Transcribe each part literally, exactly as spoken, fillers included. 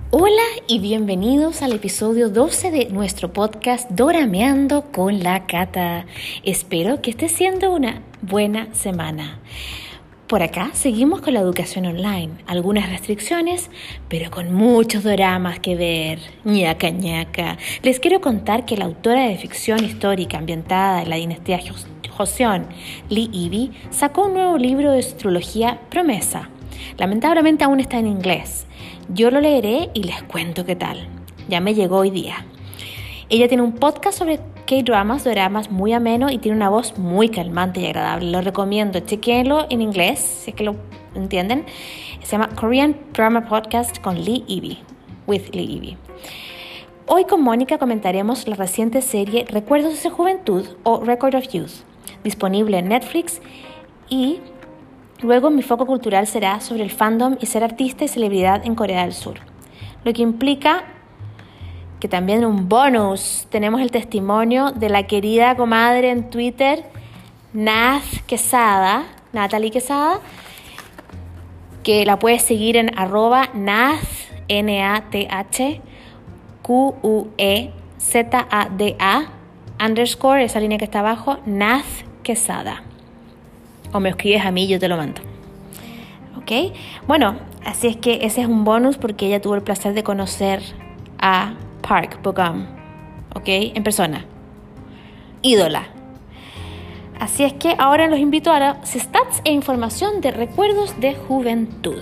Hola y bienvenidos al episodio doce de nuestro podcast Dorameando con la Cata. Espero que esté siendo una buena semana. Por acá seguimos con la educación online, algunas restricciones, pero con muchos doramas que ver. Ñaca ñaca. Les quiero contar que la autora de ficción histórica ambientada en la dinastía Joseon, Lee Ivy, sacó un nuevo libro de su trilogía Promesa. Lamentablemente aún está en inglés. Yo lo leeré y les cuento qué tal. Ya me llegó hoy día. Ella tiene un podcast sobre K-dramas, doramas muy ameno y tiene una voz muy calmante y agradable. Lo recomiendo, chequéenlo en inglés, si es que lo entienden. Se llama Korean Drama Podcast con Lee Ivy, with Lee Ivy. Hoy con Mónica comentaremos la reciente serie Recuerdos de su Juventud o Record of Youth, disponible en Netflix, y luego mi foco cultural será sobre el fandom y ser artista y celebridad en Corea del Sur, lo que implica que también en un bonus tenemos el testimonio de la querida comadre en Twitter, Nath Quesada, Natalie Quesada, que la puedes seguir en arroba Nath, N A T H, Q U E Z A D A, underscore, esa línea que está abajo, Nath Quesada. O me escribes a mí y yo te lo mando. ¿Ok? Bueno, así es que ese es un bonus porque ella tuvo el placer de conocer a Park Bo-gum, ¿ok? En persona. Ídola. Así es que ahora los invito a los stats e información de Recuerdos de Juventud.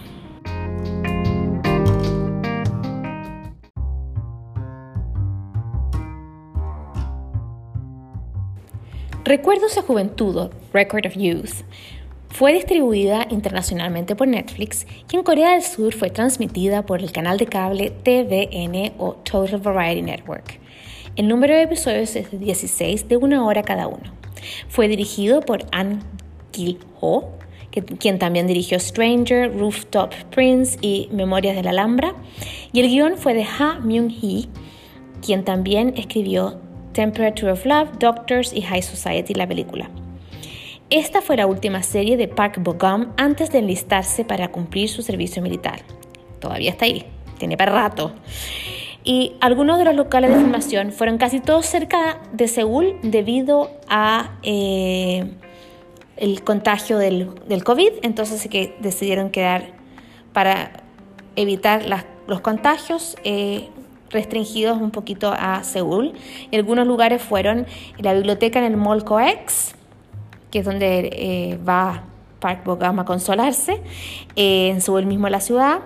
Recuerdos de Juventud, Record of Youth, fue distribuida internacionalmente por Netflix y en Corea del Sur fue transmitida por el canal de cable T V N o Total Variety Network. El número de episodios es de dieciséis, de una hora cada uno. Fue dirigido por An Gil-ho, que, quien también dirigió Stranger, Rooftop Prince y Memorias de la Alhambra, y el guión fue de Ha Myung-hee, quien también escribió Temperature of Love, Doctors y High Society, la película. Esta fue la última serie de Park Bo-gum antes de enlistarse para cumplir su servicio militar. Todavía está ahí, tiene para rato. Y algunos de los locales de filmación fueron casi todos cerca de Seúl debido a eh, el contagio del, del COVID, entonces que decidieron quedar para evitar las, los contagios eh, restringidos un poquito a Seúl. Y algunos lugares fueron la biblioteca en el Mall Coex, que es donde eh, va Park Bo-gum a consolarse, eh, en Seúl mismo la ciudad,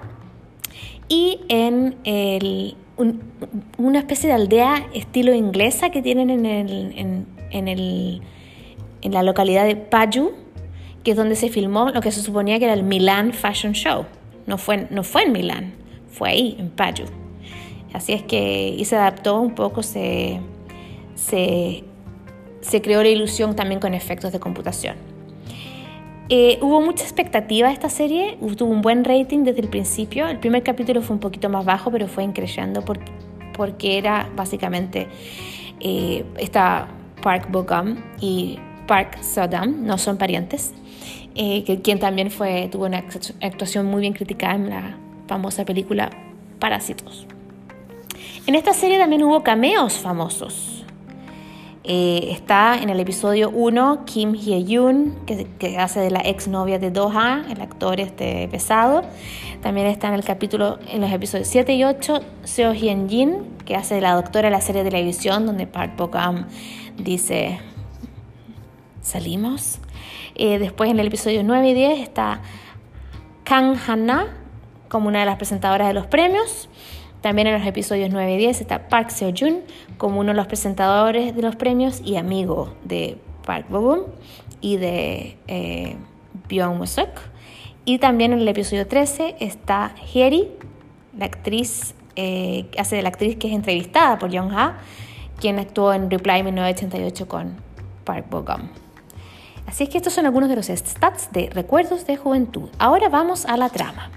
y en el, un, una especie de aldea estilo inglesa que tienen en, el, en, en, el, en la localidad de Paju, que es donde se filmó lo que se suponía que era el Milan Fashion Show. No fue, no fue en Milán, fue ahí, en Paju. Así es que y se adaptó un poco, se, se, se creó la ilusión también con efectos de computación. Eh, hubo mucha expectativa de esta serie, tuvo un buen rating desde el principio. El primer capítulo fue un poquito más bajo, pero fue increciendo porque, porque era básicamente eh, esta Park Bo-gum y Park Seo-dam, no son parientes, eh, que, quien también fue, tuvo una actuación muy bien criticada en la famosa película Parásitos. En esta serie también hubo cameos famosos. Eh, está en el episodio uno Kim Hye-yoon, que, que hace de la exnovia de Do-ha, el actor este pesado. También está en el capítulo, en los episodios siete y ocho, Seo Hyun-jin, que hace de la doctora de la serie de televisión, donde Park Bo-gum dice, ¿salimos? Eh, después en el episodio nueve y diez está Kang Han-na, como una de las presentadoras de los premios. También en los episodios nueve y diez está Park Seo-joon como uno de los presentadores de los premios y amigo de Park Bo-gum y de eh, Byung Woo-suk. Y también en el episodio trece está Hyeri, la actriz eh, que hace de la actriz que es entrevistada por Young-ha, quien actuó en Reply mil novecientos ochenta y ocho con Park Bo-gum. Así es que estos son algunos de los stats de Recuerdos de Juventud. Ahora vamos a la trama.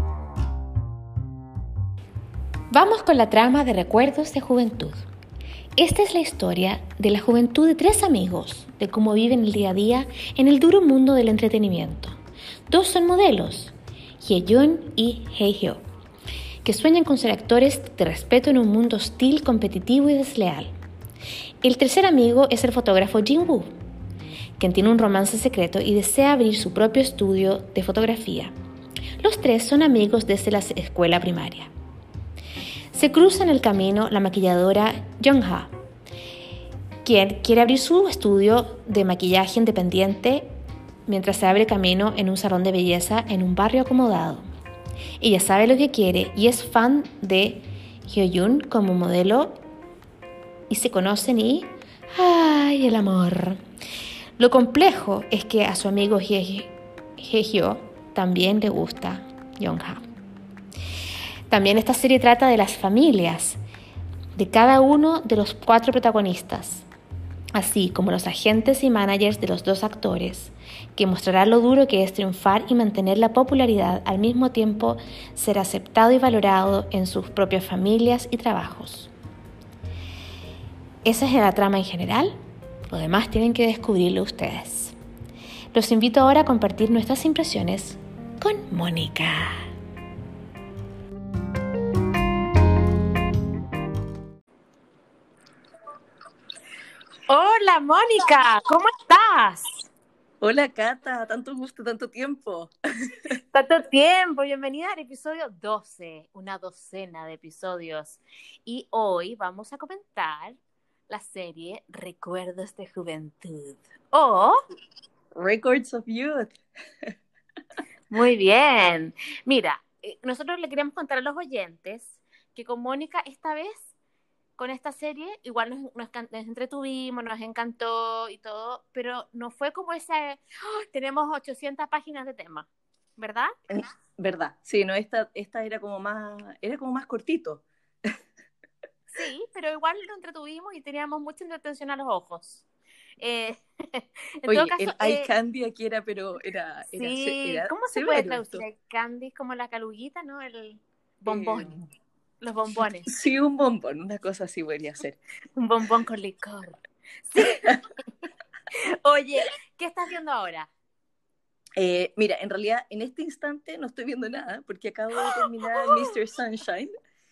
Vamos con la trama de Recuerdos de Juventud. Esta es la historia de la juventud de tres amigos, de cómo viven el día a día en el duro mundo del entretenimiento. Dos son modelos, Hye-jun y Hae-hyo, que sueñan con ser actores de respeto en un mundo hostil, competitivo y desleal. El tercer amigo es el fotógrafo Jin-woo, quien tiene un romance secreto y desea abrir su propio estudio de fotografía. Los tres son amigos desde la escuela primaria. Se cruza en el camino la maquilladora Jung-ha, quien quiere abrir su estudio de maquillaje independiente mientras se abre camino en un salón de belleza en un barrio acomodado. Ella sabe lo que quiere y es fan de Hye-jun como modelo y se conocen y... ¡ay, el amor! Lo complejo es que a su amigo Hye-hyo también le gusta Jung-ha. También esta serie trata de las familias de cada uno de los cuatro protagonistas, así como los agentes y managers de los dos actores, que mostrará lo duro que es triunfar y mantener la popularidad, al mismo tiempo ser aceptado y valorado en sus propias familias y trabajos. Esa es la trama en general, lo demás tienen que descubrirlo ustedes. Los invito ahora a compartir nuestras impresiones con Mónica. Hola, Mónica, ¿cómo estás? Hola, Cata, tanto gusto, tanto tiempo. Tanto tiempo, bienvenida al episodio doce, una docena de episodios. Y hoy vamos a comentar la serie Recuerdos de Juventud. O Records of Youth. Muy bien. Mira, eh, nosotros le queríamos contar a los oyentes que con Mónica esta vez, con esta serie, igual nos, nos, nos entretuvimos, nos encantó y todo, pero no fue como ese, ¡oh! Tenemos ochocientas páginas de tema, ¿verdad? ¿Verdad? Sí, no, esta, esta era como más, era como más cortito. Sí, pero igual lo entretuvimos y teníamos mucha entretención a los ojos. Eh, en Oye, todo caso, el eye eh, candy aquí era, pero era, era, sí, era ¿cómo se puede traducir el candy? Como la caluguita, ¿no? El bombón, eh, los bombones. Sí, un bombón, una cosa así podría ser. Un bombón con licor. Sí. Oye, ¿qué estás viendo ahora? Eh, mira, en realidad en este instante no estoy viendo nada porque acabo de terminar mister Sunshine.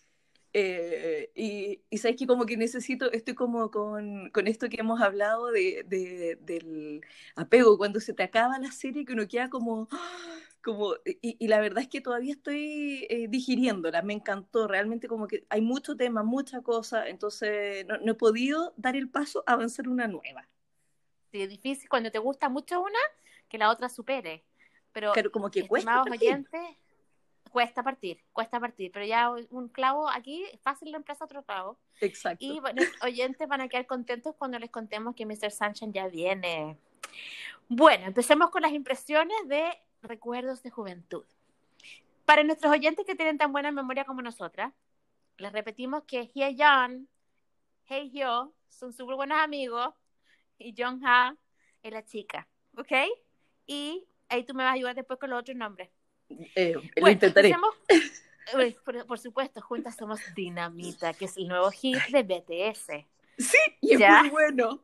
Eh, y, y sabes que como que necesito, estoy como con, con esto que hemos hablado de, de, del apego, cuando se te acaba la serie que uno queda como, como y, y la verdad es que todavía estoy eh, digiriéndola, me encantó, realmente como que hay mucho tema, mucha cosa, entonces no, no he podido dar el paso a avanzar una nueva. Sí, es difícil cuando te gusta mucho una, que la otra supere, pero Claro, como que cuesta estimados partir. oyentes, cuesta partir, cuesta partir, pero ya un clavo aquí, fácil reemplaza otro clavo. Exacto. Y bueno, los oyentes van a quedar contentos cuando les contemos que mister Sunshine ya viene. Bueno, empecemos con las impresiones de Recuerdos de Juventud. Para nuestros oyentes que tienen tan buena memoria como nosotras, les repetimos que Hye-jun, Hae-hyo son súper buenos amigos y Jung-ha es la chica, ¿ok? Y ahí tú me vas a ayudar después con los otros nombres. Eh, bueno, lo intentaré. Empecemos, por, por supuesto, juntas somos Dinamita, que es el nuevo hit de B T S. Sí, y es ¿Ya? muy bueno.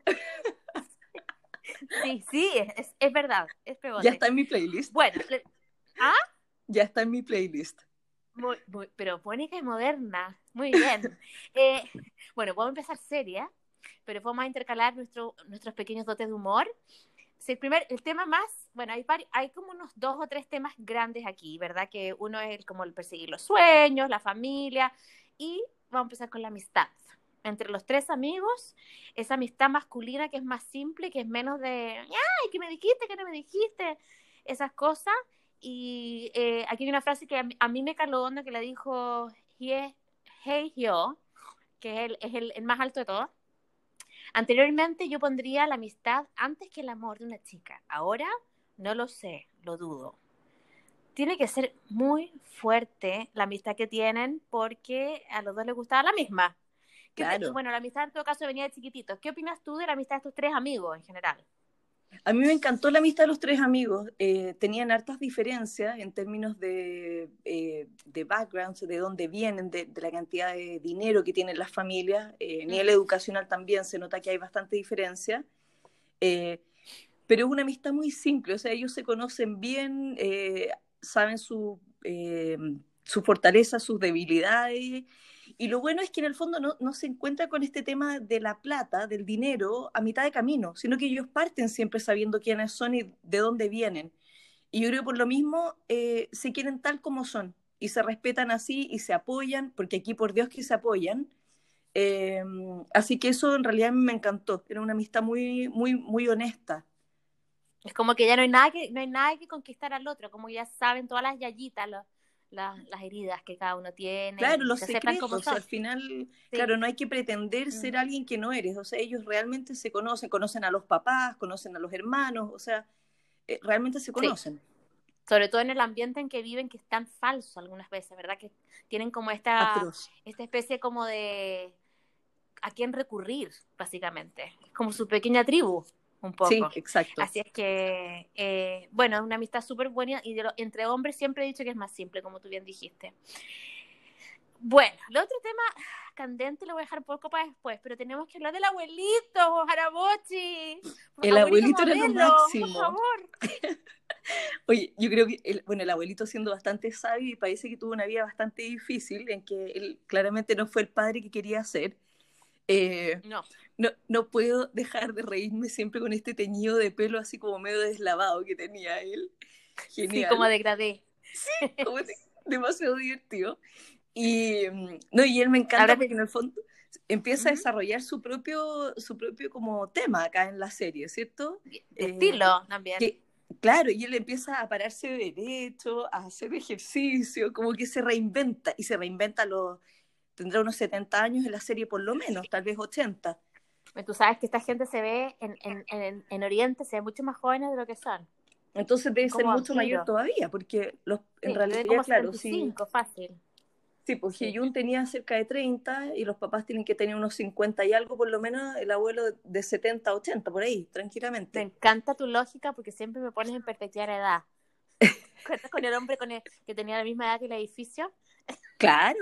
Sí, sí, es, es verdad, es pegote. Ya está en mi playlist. Bueno, le, ¿ah? Ya está en mi playlist. Muy, muy, pero Mónica y moderna, muy bien. Eh, bueno, vamos a empezar seria, pero vamos a intercalar nuestro, nuestros pequeños dotes de humor. Sí, el, primer, el tema más, bueno, hay, hay como unos dos o tres temas grandes aquí, ¿verdad? Que uno es el, como el perseguir los sueños, la familia, y vamos a empezar con la amistad. Entre los tres amigos, esa amistad masculina que es más simple, que es menos de, ay, ¿qué me dijiste? ¿Qué no me dijiste? Esas cosas. Y eh, aquí hay una frase que a mí, a mí me caló onda, que la dijo Hae-hyo, que es, el, es el, el más alto de todos. Anteriormente yo pondría la amistad antes que el amor de una chica. Ahora no lo sé, lo dudo. Tiene que ser muy fuerte la amistad que tienen porque a los dos les gustaba la misma. Claro. Te, bueno, la amistad en todo caso venía de chiquititos. ¿Qué opinas tú de la amistad de estos tres amigos en general? A mí me encantó la amistad de los tres amigos. Eh, tenían hartas diferencias en términos de, eh, de backgrounds, de dónde vienen, de, de la cantidad de dinero que tienen las familias. Eh, a nivel educacional también se nota que hay bastante diferencia. Eh, pero es una amistad muy simple, o sea, ellos se conocen bien, eh, saben su, eh, su fortaleza, sus debilidades, y lo bueno es que en el fondo no, no se encuentra con este tema de la plata, del dinero, a mitad de camino, sino que ellos parten siempre sabiendo quiénes son y de dónde vienen. Y yo creo que por lo mismo eh, se quieren tal como son, y se respetan así y se apoyan, porque aquí por Dios que se apoyan. Eh, Así que eso en realidad me encantó, era una amistad muy, muy, muy honesta. Es como que ya no hay nada que, no hay nada que conquistar al otro, como ya saben todas las yayitas, los, las, las heridas que cada uno tiene, Claro, y los se aceptan como secretos, son. al final, Sí. claro, no hay que pretender ser Mm. alguien que no eres, o sea, ellos realmente se conocen, conocen a los papás, conocen a los hermanos, o sea, eh, realmente se conocen. Sí. Sobre todo en el ambiente en que viven, que es tan falso algunas veces, ¿verdad? Que tienen como esta, Atroz. esta especie como de a quién recurrir, básicamente. Es como su pequeña tribu, un poco. Sí, exacto. Así es que, eh, bueno, es una amistad súper buena, y de lo, entre hombres siempre he dicho que es más simple, como tú bien dijiste. Bueno, el otro tema candente lo voy a dejar un poco para después, pero tenemos que hablar del abuelito, Harabochi. El abuelito era lo modelo, máximo. por favor. Oye, yo creo que, el, bueno, el abuelito siendo bastante sabio y parece que tuvo una vida bastante difícil, en que él claramente no fue el padre que quería ser. Eh, no. no. No puedo dejar de reírme siempre con este teñido de pelo así como medio deslavado que tenía él. Genial. Sí, como degradé. Sí, como de, demasiado divertido. Y, no, y él me encanta Ahora porque te... en el fondo empieza uh-huh. a desarrollar su propio, su propio como tema acá en la serie, ¿cierto? De estilo eh, también. Que, claro, y él empieza a pararse derecho, a hacer ejercicio, como que se reinventa, y se reinventa a los, tendrá unos setenta años en la serie por lo menos, tal vez ochenta. Tú sabes que esta gente se ve en, en, en, en Oriente, se ve mucho más jóvenes de lo que son. Entonces debe como ser mucho vampiro. mayor todavía, porque los, en sí, realidad, como claro, setenta y cinco, sí. Fácil. Sí, pues sí. Hee-Jun tenía cerca de treinta y los papás tienen que tener unos cincuenta y algo, por lo menos el abuelo de setenta, ochenta, por ahí, tranquilamente. Me encanta tu lógica porque siempre me pones en perspectiva de edad. ¿Cuentas con el hombre con el, que tenía la misma edad que el edificio? Claro.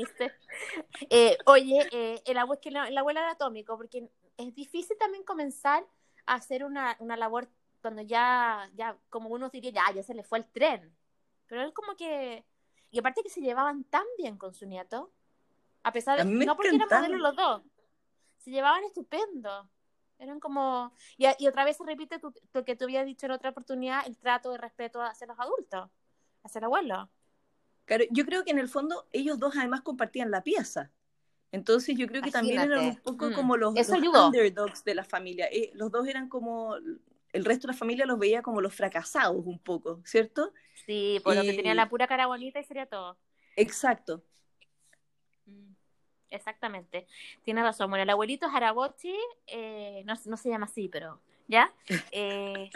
eh, oye, eh, el, abuelo, el abuelo anatómico, porque es difícil también comenzar a hacer una, una labor cuando ya, ya, como uno diría, ya, ya se le fue el tren. Pero él como que... Y aparte que se llevaban tan bien con su nieto, a pesar de... No porque eran modelos los dos, se llevaban estupendo. Eran como... Y, y otra vez se repite tu, lo que tú habías dicho en otra oportunidad, el trato de respeto hacia los adultos, hacia el abuelo. Claro, yo creo que en el fondo ellos dos además compartían la pieza. Entonces yo creo que Imagínate. también eran un poco mm. como los, los underdogs de la familia. Eh, los dos eran como... El resto de la familia los veía como los fracasados un poco, ¿cierto? Sí, por y... lo que tenía la pura cara bonita y sería todo. Exacto. Mm. Exactamente. Tienes razón. Bueno, el abuelito Harabochi, eh, no, no se llama así, pero ¿ya? Eh...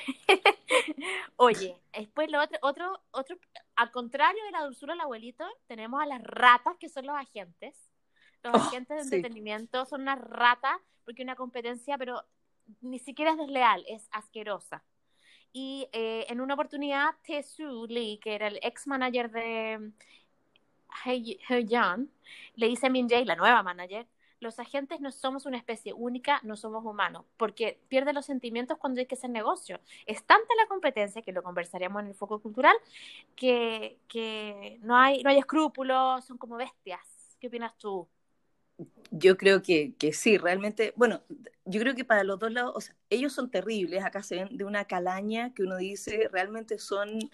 Oye, después lo otro, otro, otro, al contrario de la dulzura del abuelito, tenemos a las ratas, que son los agentes. Los oh, agentes de sí. entretenimiento son unas ratas, porque una competencia, pero ni siquiera es desleal, es asquerosa. Y eh, en una oportunidad, Tae-soo Lee, que era el ex manager de Hee-Jun, le dice a Min-jae, la nueva manager, los agentes no somos una especie única, no somos humanos, porque pierden los sentimientos cuando hay que hacer negocio. Es tanta la competencia, que lo conversaríamos en el foco cultural, que, que no, hay, no hay escrúpulos, son como bestias. ¿Qué opinas tú? Yo creo que, que sí, realmente, bueno, yo creo que para los dos lados, o sea, ellos son terribles, acá se ven de una calaña que uno dice, realmente son,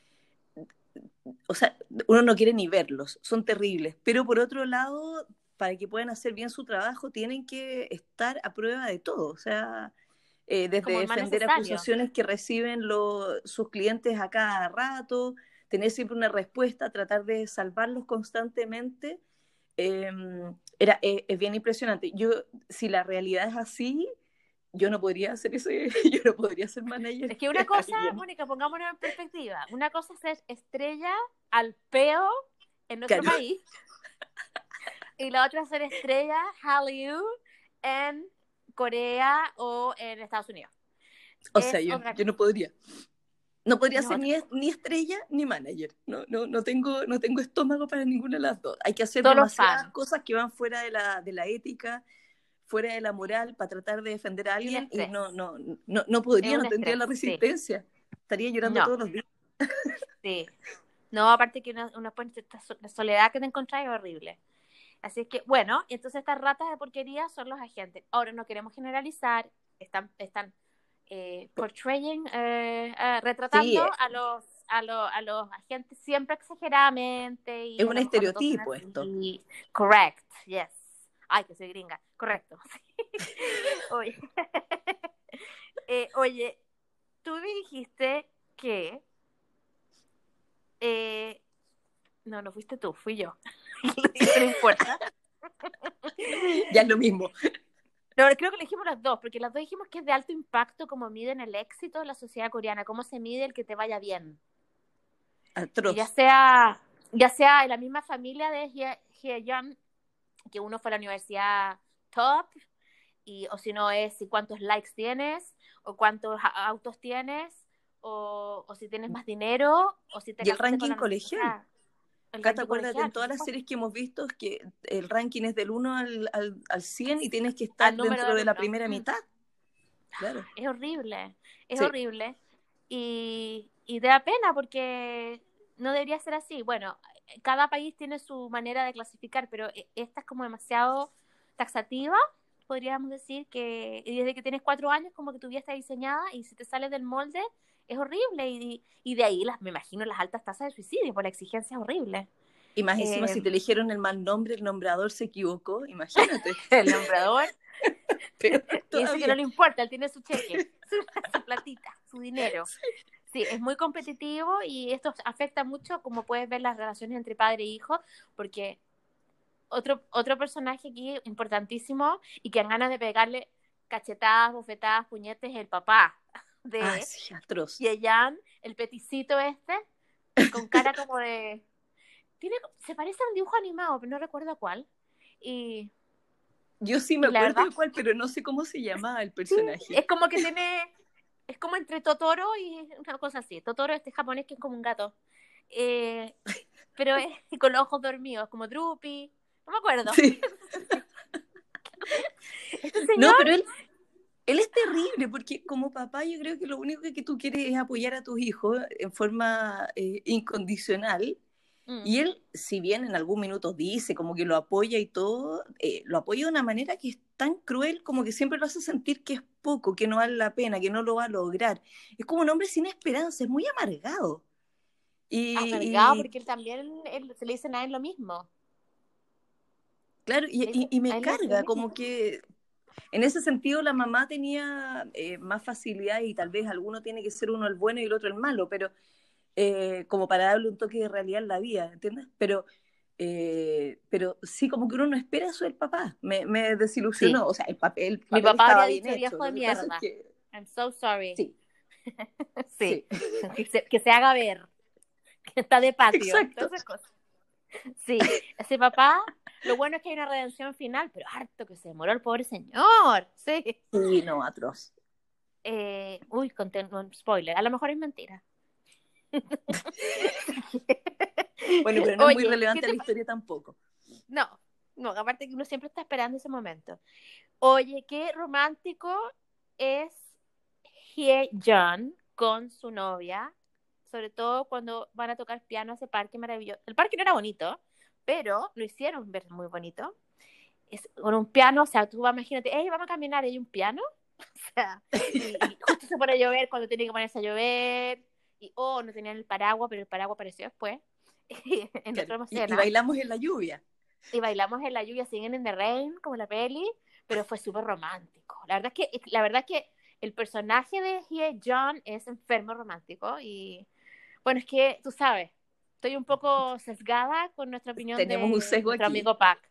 o sea, uno no quiere ni verlos, son terribles, pero por otro lado, para que puedan hacer bien su trabajo, tienen que estar a prueba de todo, o sea, eh, desde defender acusaciones que reciben los, sus clientes a cada rato, tener siempre una respuesta, tratar de salvarlos constantemente. Eh, era, eh, es bien impresionante. Yo, si la realidad es así, yo no podría hacer ese, yo no podría ser manager. Es que una cosa, Mónica, pongámonos en perspectiva, una cosa es ser estrella al peo en nuestro claro. país, y la otra es ser estrella Hallyu en Corea o en Estados Unidos. O es sea, yo, otra yo no cosa. podría. No podría No, ser otra ni, cosa. ni estrella ni manager. No, no, no, tengo, no tengo estómago para ninguna de las dos. Hay que hacer Solo demasiadas fan. cosas que van fuera de la, de la ética, fuera de la moral, para tratar de defender a Y un alguien, y estrés. no, no, no, no Es podría, un no tendría estrés, la sí. resistencia. Estaría llorando No, todos los días. sí. No, aparte que una, una puente- esta so- la soledad que te encontrás es horrible. Así es que, bueno, entonces estas ratas de porquería son los agentes. Ahora no queremos generalizar, están, están eh, portraying, eh, eh, Sí, retratando a los, a, los, a los agentes siempre exageradamente y es a un lo mejor no todos son estereotipo esto. así. Correct, yes. Ay, que soy gringa, correcto. Oye, eh, oye, tú me dijiste que... eh, no, no fuiste tú, fui yo. No importa. Ya es lo mismo. No, creo que lo dijimos las dos, porque las dos dijimos que es de alto impacto cómo miden el éxito de la sociedad coreana, cómo se mide el que te vaya bien. Y ya Atroz. sea, ya sea en la misma familia de Hye- Hyejeon, que uno fue a la universidad top, y, o si no es si cuántos likes tienes, o cuántos a- autos tienes, o, o si tienes más dinero, o si te Y el casaste con ranking la no sé, o colegial. sea, el Cata, ranking acuérdate, en colegial, por todas las supuesto, series que hemos visto, que el ranking es del uno al, al, al cien y tienes que al estar número de dentro de la alumnos. primera Mm. mitad. Claro. Es horrible, es Sí. horrible. Y, y te da pena porque no debería ser así. Bueno, cada país tiene su manera de clasificar, pero e- esta es como demasiado taxativa, podríamos decir, que y desde que tienes cuatro años como que tu vida está diseñada y si te sales del molde es horrible. Y, y de ahí las, me imagino las altas tasas de suicidio, por la exigencia es horrible. Y más encima, Eh, si te eligieron el mal nombre, el nombrador se equivocó, imagínate. el nombrador Peor y dice que no todavía. le importa, él tiene su cheque, su, su platita, su dinero. Sí, es muy competitivo y esto afecta mucho, como puedes ver, las relaciones entre padre e hijo, porque otro, otro personaje aquí importantísimo y que han ganas de pegarle cachetadas, bofetadas, puñetes, el papá Ah, de sí, atroz. Yeyan, el peticito este, con cara como de... Tiene, se parece a un dibujo animado, pero no recuerdo cuál. Y, Yo sí me y la acuerdo verdad, de cuál, pero no sé cómo se llamaba el sí, personaje. es como que tiene... Es como entre Totoro y una cosa así. Totoro este japonés que es como un gato. Eh, pero es con los ojos dormidos, como Drupi. No me acuerdo. Sí. Este No, señor... pero él, él es terrible, porque como papá yo creo que lo único que tú quieres es apoyar a tus hijos en forma eh, incondicional. Mm, Y él, si bien en algún minuto dice como que lo apoya y todo, eh, lo apoya de una manera que es tan cruel como que siempre lo hace sentir que es poco, que no vale la pena, que no lo va a lograr. Es como un hombre sin esperanza, es muy amargado. amargado Y, y porque él también él, se le dicen a él lo mismo. claro, y, Le y, dicen, y a me él le dicen lo carga, mismo. como que en ese sentido la mamá tenía eh, más facilidad y tal vez alguno tiene que ser uno el bueno y el otro el malo, pero eh, como para darle un toque de realidad en la vida, ¿entiendes? Pero, eh, pero sí, como que uno no espera eso del papá. Me, me Sí. desilusionó, o sea, el papel, el Mi papel papá estaba habría bien dicho hecho, viejo de lo que pasa es mierda. que I'm so sorry. sí, Sí. sí, Que se, que se haga ver. Que está de patio. Todas exacto. esas cosas. Sí. Ese papá, lo bueno es que hay una redención final, pero harto que se demoró el pobre señor. Sí. Sí, no, atroz. Eh, uy, conté un spoiler. A lo mejor es mentira. Bueno, pero no es muy Oye, ¿qué relevante a te la pasa? historia tampoco. No, no, aparte que uno siempre está esperando ese momento. Oye, qué romántico es Hye-jun con su novia, sobre todo cuando van a tocar piano a ese parque maravilloso. El parque no era bonito, pero lo hicieron ver muy bonito. Es con un piano, o sea, tú vas, imagínate, hey, vamos a caminar, ¿hay un piano? O sea, y, y justo se pone a llover cuando tiene que ponerse a llover, y oh, no tenían el paraguas, pero el paraguas apareció después, en Claro. otra Y, y escena, bailamos en la lluvia. y bailamos en la lluvia, siguen en the rain, como la peli, pero fue súper romántico. La verdad es que, la verdad es que el personaje de Hye John es enfermo romántico, y bueno, es que tú sabes, estoy un poco sesgada con nuestra opinión Tenemos un de sesgo nuestro aquí. amigo Pac.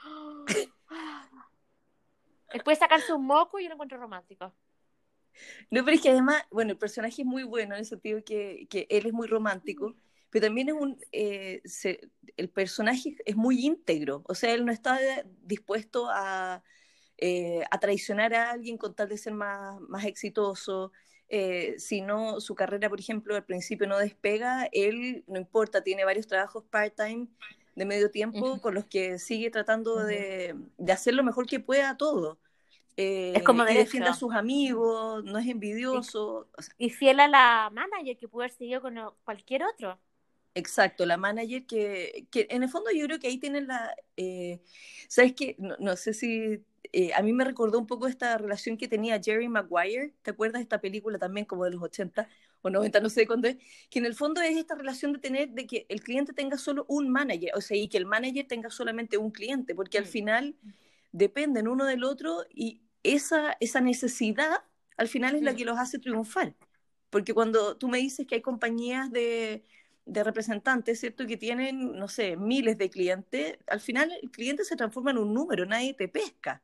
Después sacarse un moco y yo lo encuentro romántico. No, pero es que además, bueno, el personaje es muy bueno en el sentido que, que él es muy romántico, pero también es un, eh, se, el personaje es muy íntegro, o sea, él no está dispuesto a, eh, a traicionar a alguien con tal de ser más, más exitoso, eh, si no, su carrera, por ejemplo, al principio no despega, él, no importa, tiene varios trabajos part-time de medio tiempo Ujú, con los que sigue tratando ujú. de, de hacer lo mejor que pueda todo. Es Eh, como y defiende a derecho. sus amigos, no es Y, envidioso. O sea, y fiel a la manager que pudo haber seguido con o- cualquier otro. exacto, la manager que, que en el fondo yo creo que ahí tienen la... eh, ¿sabes qué? No, no sé si... eh, a mí me recordó un poco esta relación que tenía Jerry Maguire, ¿te acuerdas de esta película también como de los ochenta o noventa, no sé cuándo es? Que en el fondo es esta relación de tener, de que el cliente tenga solo un manager, o sea, y que el manager tenga solamente un cliente, porque al Mm. final dependen uno del otro y esa, esa necesidad al final es la Mm. que los hace triunfar. Porque cuando tú me dices que hay compañías de, de representantes, ¿cierto? Que tienen, no sé, miles de clientes, al final el cliente se transforma en un número, nadie te pesca.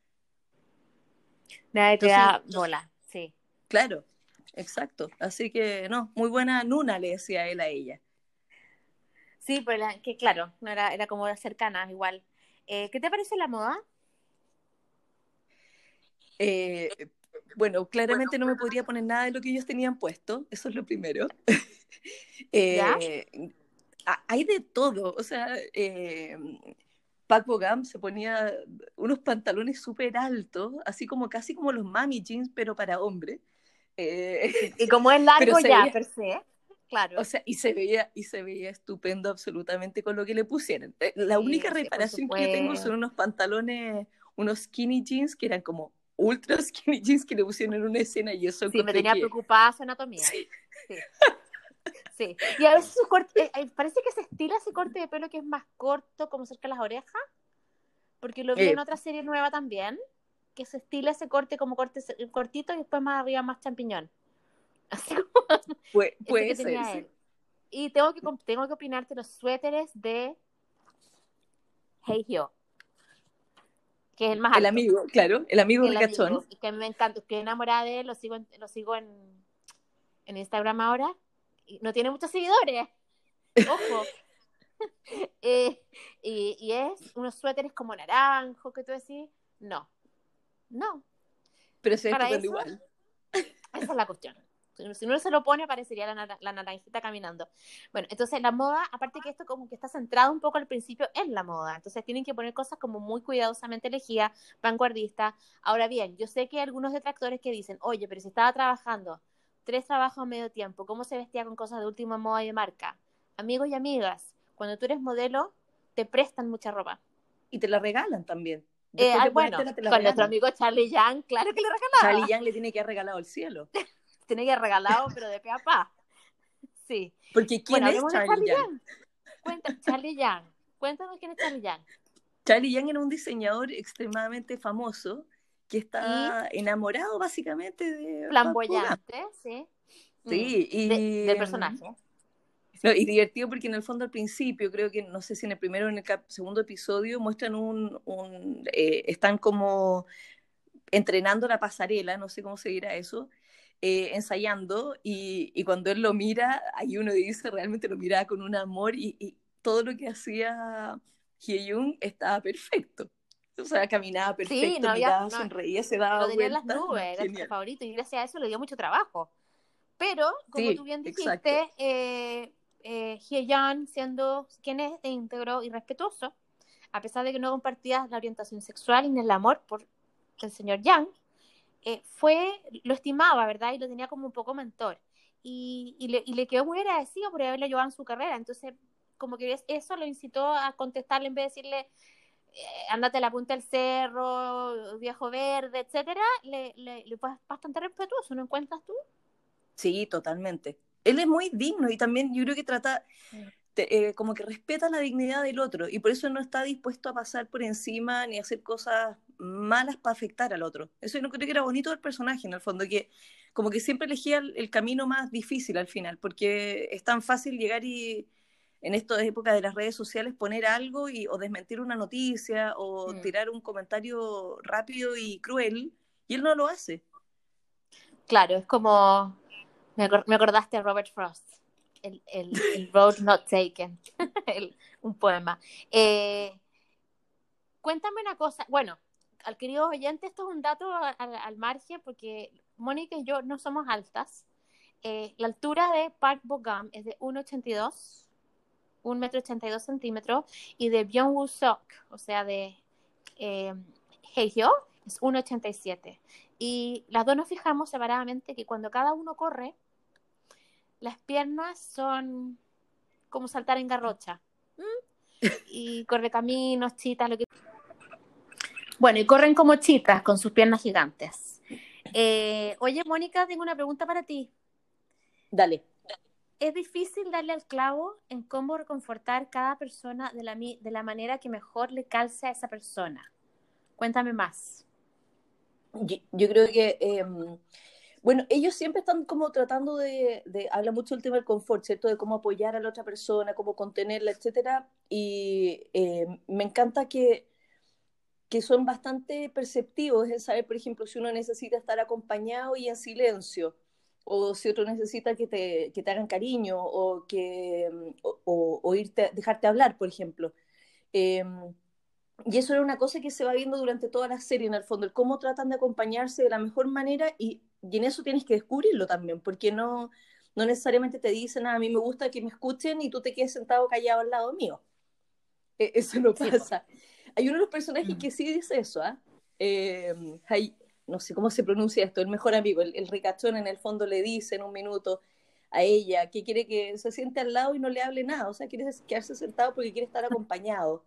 Nadie te Entonces, da bola, sí. claro, exacto. Así que, no, muy buena Nuna, le decía él a ella. Sí, pues la, que claro, no era, era como cercana igual. Eh, ¿qué te parece la moda? Eh, bueno, claramente no me podría poner nada de lo que ellos tenían puesto, eso es lo primero. ¿Ya? eh, hay de todo, o sea, eh, Pat Bogam se ponía unos pantalones súper altos, así como casi como los mami jeans, pero para hombres. Eh, Y, y como es pero largo se ya, veía, per se, o claro. sea, y se veía, y se veía estupendo absolutamente con lo que le pusieron. Eh, La única Sí, sí, por reparación que yo tengo son supuesto. unos pantalones, unos skinny jeans que eran como ultra skinny jeans que le pusieron en una escena y eso Sí, me encontré tenía que preocupada su anatomía. sí, Sí, sí. Y a veces su corte, eh, eh, parece que se estila ese corte de pelo que es más corto, como cerca de las orejas, porque lo vi en eh, otra serie nueva también, que se estila ese corte como corte se- cortito y después más arriba más champiñón. Así como puede, ese puede que ser, tenía sí. él. Y tengo que, comp- tengo que opinarte los suéteres de Hey Hyo, que es el más El alto, amigo, claro, el amigo el ricachón. amigo, y que a mí me encanta, estoy enamorada de él, lo sigo en, lo sigo en, en Instagram ahora, y no tiene muchos seguidores, ojo, eh, y, y es unos suéteres como naranjo, que tú decís, no, no, Pero se ve para estupendo eso, igual. esa es la cuestión. Si uno se lo pone, parecería la, nar- la naranjita caminando. Bueno, entonces la moda, aparte que esto como que está centrado un poco al principio en la moda, entonces tienen que poner cosas como muy cuidadosamente elegidas, vanguardistas. Ahora bien, yo sé que hay algunos detractores que dicen, oye, pero si estaba trabajando tres trabajos a medio tiempo, ¿cómo se vestía con cosas de última moda y de marca? Amigos y amigas, cuando tú eres modelo, te prestan mucha ropa. Y te la regalan también. Eh, Después ah, de bueno, ponértela, te la con nuestro regalan. amigo Charlie Young, claro que le Charlie regalaba. Yang le tiene que haber regalado el cielo. Tiene que regalado, pero de pe a pa. Sí. Porque ¿quién Bueno, es hablemos de Charlie Charlie Yang? Young. Cuenta, Charlie Young. Cuéntanos quién es Charlie Young. Charlie Yang era un diseñador extremadamente famoso que Y está enamorado básicamente de Pat Bogam. flamboyante, sí. Mm. Sí, De, del y, personaje. no, y divertido porque en el fondo al principio, creo que no sé si en el primero o en el cap- segundo episodio muestran un, un eh, están como entrenando la pasarela, no sé cómo se dirá eso, eh, ensayando, y, y cuando él lo mira, ahí uno dice, realmente lo miraba con un amor, y, y todo lo que hacía Hye-jung estaba perfecto. O sea, caminaba Sí, perfecto, no había, miraba, no, sonreía, se daba lo tenía en las vueltas, nubes, no, era nuestro genial. favorito y gracias a eso le dio mucho trabajo. Pero, como tú Sí, bien exacto. dijiste, eh, eh, Hye Young, siendo quien es, de íntegro y respetuoso, a pesar de que no compartía la orientación sexual ni el amor por el señor Young, eh, fue, lo estimaba, ¿verdad? Y lo tenía como un poco mentor. Y, y, le, y le quedó muy agradecido por haberle ayudado en su carrera. Entonces, como que eso lo incitó a contestarle en vez de decirle, eh, ándate a la punta del cerro, viejo verde, etcétera, le, le, le fue bastante respetuoso, ¿no encuentras tú? Sí, totalmente. Él es muy digno y también yo creo que trata, te, eh, como que respeta la dignidad del otro y por eso no está dispuesto a pasar por encima ni a hacer cosas malas para afectar al otro. Eso yo no creo que era bonito del personaje en el fondo, que como que siempre elegía el, el camino más difícil al final, porque es tan fácil llegar y en esta época de las redes sociales poner algo y, o desmentir una noticia o Mm. tirar un comentario rápido y cruel y él no lo hace. Claro, es como, me, acor me acordaste de Robert Frost, el, el, el Road Not Taken, el, un poema. Eh, cuéntame una cosa, bueno, al querido oyente, esto es un dato al, al margen, porque Mónica y yo no somos altas. Eh, la altura de Park Bo-gum es de uno ochenta y dos, un metro ochenta y dos centímetros, y de Byung-woo Seok, o sea, de eh, Hae-hyo, es uno ochenta y siete. Y las dos nos fijamos separadamente que cuando cada uno corre, las piernas son como saltar en garrocha. ¿Mm? Y corre caminos, chitas, lo que... Bueno, y corren como chitas con sus piernas gigantes. Eh, oye, Mónica, tengo una pregunta para ti. Dale. ¿Es difícil darle al clavo en cómo reconfortar cada persona de la, de la manera que mejor le calce a esa persona? Cuéntame más. Yo, yo creo que, eh, bueno, ellos siempre están como tratando de, de, habla mucho del tema del confort, ¿cierto? De cómo apoyar a la otra persona, cómo contenerla, etcétera. Y eh, me encanta que, que son bastante perceptivos en saber, por ejemplo, si uno necesita estar acompañado y en silencio, o si otro necesita que te, que te hagan cariño, o, que, o, o, o irte, dejarte hablar, por ejemplo. Eh, y eso era una cosa que se va viendo durante toda la serie, en el fondo, el cómo tratan de acompañarse de la mejor manera, y, y en eso tienes que descubrirlo también, porque no, no necesariamente te dicen, ah, a mí me gusta que me escuchen y tú te quedes sentado callado al lado mío. Eh, eso no pasa. Sí. Hay uno de los personajes mm. que sí dice eso, ¿ah? ¿eh? Eh, hay, no sé cómo se pronuncia esto, el mejor amigo, el, el ricachón en el fondo le dice en un minuto a ella que quiere que se siente al lado y no le hable nada, o sea, quiere quedarse sentado porque quiere estar acompañado.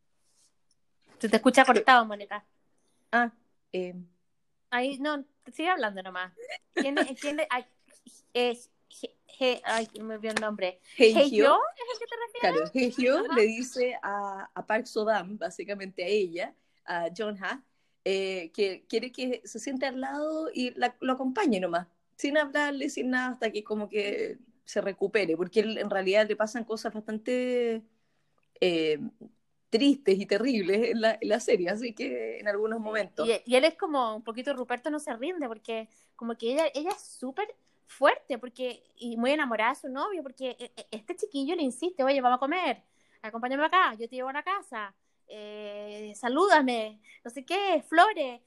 Se te escucha cortado, Mónica. Ah, eh. Ahí, no, sigue hablando nomás. ¿Quién es? ¿Quién es? Ay, es, he, he, ay, me olvidó el nombre. Hae-hyo es el que te refieres. Claro, Hae-hyo le dice a, a Park So-dam, básicamente a ella, a Jong-ha, eh, que quiere que se siente al lado y la, lo acompañe nomás, sin hablarle, sin nada, hasta que como que se recupere, porque él, en realidad le pasan cosas bastante eh, tristes y terribles en la, en la serie, así que en algunos momentos. Y, y él es como un poquito, Ruperto no se rinde, porque como que ella, ella es súper fuerte porque y muy enamorada de su novio, porque este chiquillo le insiste, oye, vamos a comer, acompáñame acá, yo te llevo a la casa, eh, salúdame, no sé qué, flores.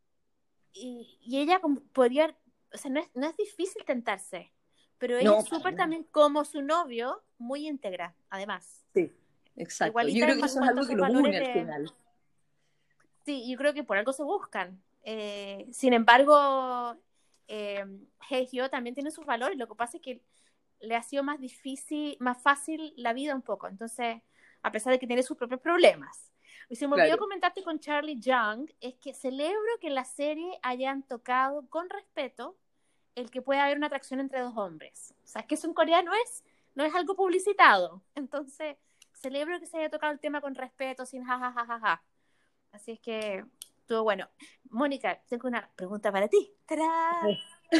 Y, y ella podría, o sea, no es, no es difícil tentarse, pero ella no, es súper no. también como su novio, muy íntegra, además. Sí, exacto. Igualita yo creo que eso es algo que los une al final. Sí, yo creo que por algo se buscan. Eh, sin embargo, eh, Hae-hyo también tiene sus valores. Lo que pasa es que le ha sido más difícil, más fácil la vida un poco. Entonces, a pesar de que tiene sus propios problemas. Y se me olvidó claro. comentarte con Charlie Young, es que celebro que en la serie hayan tocado con respeto el que pueda haber una atracción entre dos hombres. O sea, es que eso en Corea no es, no es algo publicitado. Entonces, celebro que se haya tocado el tema con respeto, sin jajajaja. Ja, ja, ja. Así es que estuvo bueno. Mónica, tengo una pregunta para ti. ¡Tarán!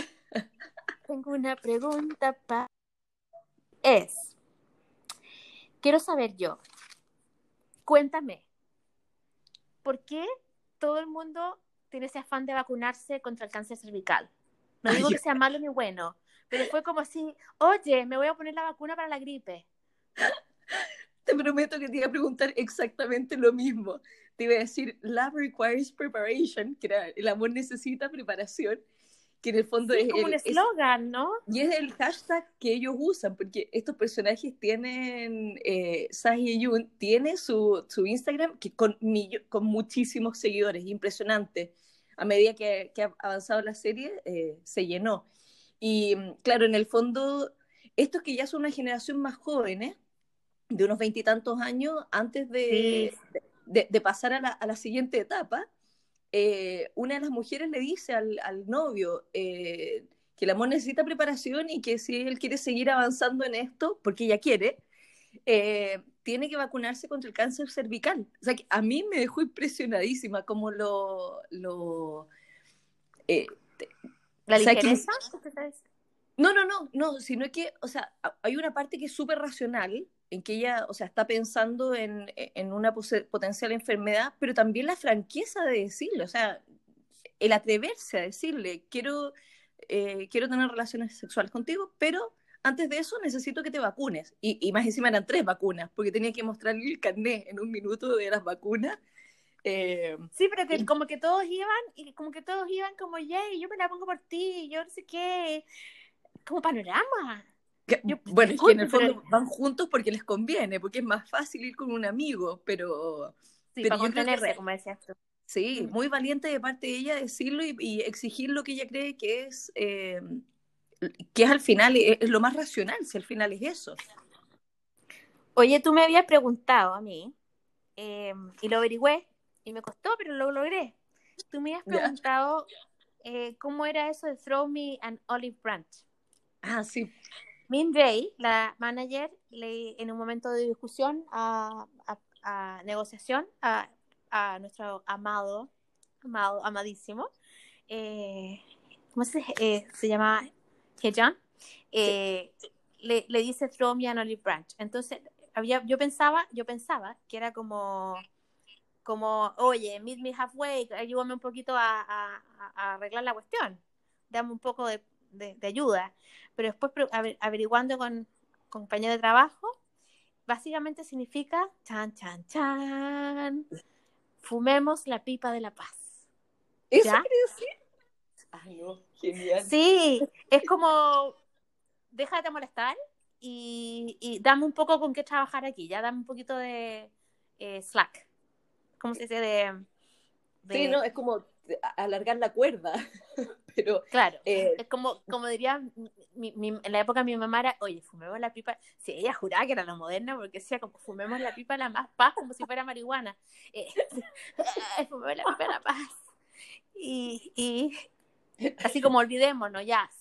Tengo una pregunta para... Es, quiero saber yo, cuéntame, ¿por qué todo el mundo tiene ese afán de vacunarse contra el cáncer cervical? No digo que sea malo ni bueno, pero fue como así, oye, me voy a poner la vacuna para la gripe. Te prometo que te iba a preguntar exactamente lo mismo. Te iba a decir, love requires preparation, que era, el amor necesita preparación, que en el fondo sí, es como el, un eslogan, ¿no? Y es el hashtag que ellos usan, porque estos personajes tienen, eh, Sae Yoon tiene su, su Instagram que con, con muchísimos seguidores, impresionante. A medida que, que ha avanzado la serie, eh, se llenó. Y claro, en el fondo, estos que ya son una generación más jóvenes, de unos veintitantos años, antes de, sí. de, de pasar a la, a la siguiente etapa, eh, una de las mujeres le dice al, al novio eh, que el amor necesita preparación y que si él quiere seguir avanzando en esto, porque ella quiere, eh, tiene que vacunarse contra el cáncer cervical. O sea, que a mí me dejó impresionadísima como lo... lo eh, ¿La o sea, ligereza? Que... No, no, no, no, sino que, o sea, hay una parte que es súper racional, en que ella, o sea, está pensando en, en una potencial enfermedad, pero también la franqueza de decirle, o sea, el atreverse a decirle, quiero, eh, quiero tener relaciones sexuales contigo, pero antes de eso necesito que te vacunes. Y, y más encima eran tres vacunas, porque tenía que mostrarle el carnet en un minuto de las vacunas. Eh, Sí, pero que y- como que todos iban, y como que todos iban como, yay, yo me la pongo por ti, yo no sé qué, como panorama. que- Yo, bueno, es que en el disculpe, pero fondo van juntos porque les conviene, porque es más fácil ir con un amigo, pero, sí, pero para yo creo que contenerse, re- como decías tú. sí, Mm. muy valiente de parte de ella decirlo y, y exigir lo que ella cree que es, eh, que es al final, es, es lo más racional, si al final es eso. Oye, tú me habías preguntado a mí, eh, y lo averigüé, y me costó, pero lo logré. Tú me habías ¿Ya? preguntado eh, cómo era eso de throw me an olive branch. Ah, sí, Min Ray, la manager, le, en un momento de discusión, a, a, a negociación, a, a nuestro amado, amado, amadísimo, eh, ¿cómo se, eh, se llama? Hejan, sí. eh, le, le dice throw me an olive branch. Entonces, había, yo pensaba, yo pensaba que era como, como, oye, meet me halfway, ayúdame un poquito a, a, a arreglar la cuestión, dame un poco de, de, de ayuda. Pero después averiguando con compañero de trabajo, básicamente significa, chan, chan, chan, fumemos la pipa de la paz. ¿Eso ¿Ya? quiere decir? Ay, no, genial. Sí, es como, déjate molestar y, y dame un poco con qué trabajar aquí, ya dame un poquito de eh, slack, ¿cómo se dice? De, Sí, de no, es como alargar la cuerda, pero claro, eh, es como, como diría mi, mi, en la época mi mamá era, oye, fumemos la pipa, si ella juraba que era lo moderno, porque decía como fumemos la pipa de la más paz como si fuera marihuana, eh, fumemos la pipa de la paz, y, y así como olvidémonos, ya,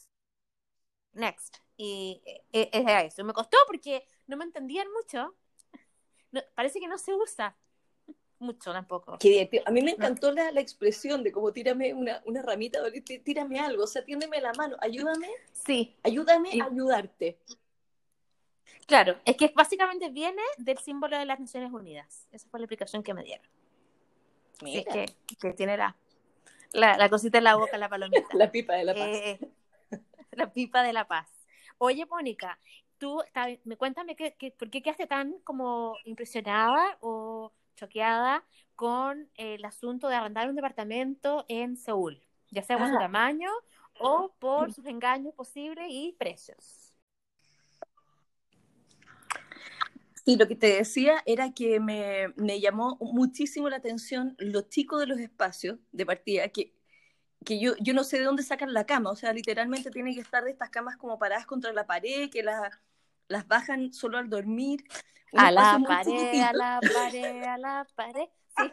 next, y eh, es eso, me costó porque no me entendían mucho, no, parece que no se usa mucho tampoco, qué divertido. A mí me no, encantó la, la expresión de como tírame una, una ramita, o tí- tírame algo, o sea, tiéndeme la mano, ayúdame, sí, ayúdame a y ayudarte. claro, es que básicamente viene del símbolo de las Naciones Unidas, esa fue la explicación que me dieron. Sí, Mira, que, que tiene la, la, la cosita en la boca, la palomita. la pipa de la paz. Eh, la pipa de la paz. Oye, Mónica, tú, me cuéntame que, que, por qué quedaste tan como impresionada o choqueada con el asunto de arrendar un departamento en Seúl, ya sea por su Ah, tamaño o por sus engaños posibles y precios. sí, lo que te decía era que me, me llamó muchísimo la atención los chicos de los espacios de partida, que, que yo, yo no sé de dónde sacan la cama, o sea, literalmente tienen que estar de estas camas como paradas contra la pared, que las, las bajan solo al dormir, un A espacio la muy pared, a chiquitito, la pared, a la pared. Sí.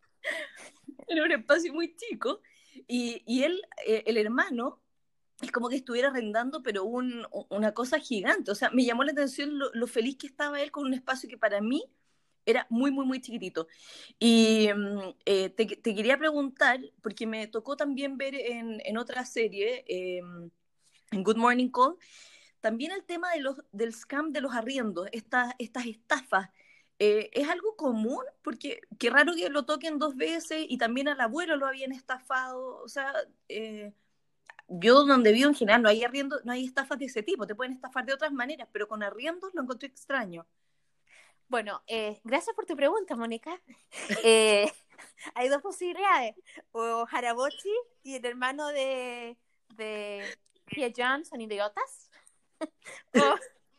era un espacio muy chico, y, y él, eh, el hermano, es como que estuviera arrendando, pero un, una cosa gigante. O sea, me llamó la atención lo, lo, feliz que estaba él con un espacio que para mí era muy, muy, muy chiquitito. Y eh, te, te, quería preguntar, porque me tocó también ver en, en otra serie, eh, en Good Morning Call, también el tema de los, del scam de los arriendos, esta, estas estafas. Eh, ¿Es algo común? Porque qué raro que lo toquen dos veces y también al abuelo lo habían estafado. O sea, eh, yo donde vivo en general no hay arriendo, no hay estafas de ese tipo, te pueden estafar de otras maneras, pero con arriendos lo encontré extraño. Bueno, eh, gracias por tu pregunta, Mónica. Eh, hay dos posibilidades, o Harabochi y el hermano de, de Hye-Jan son idiotas, o,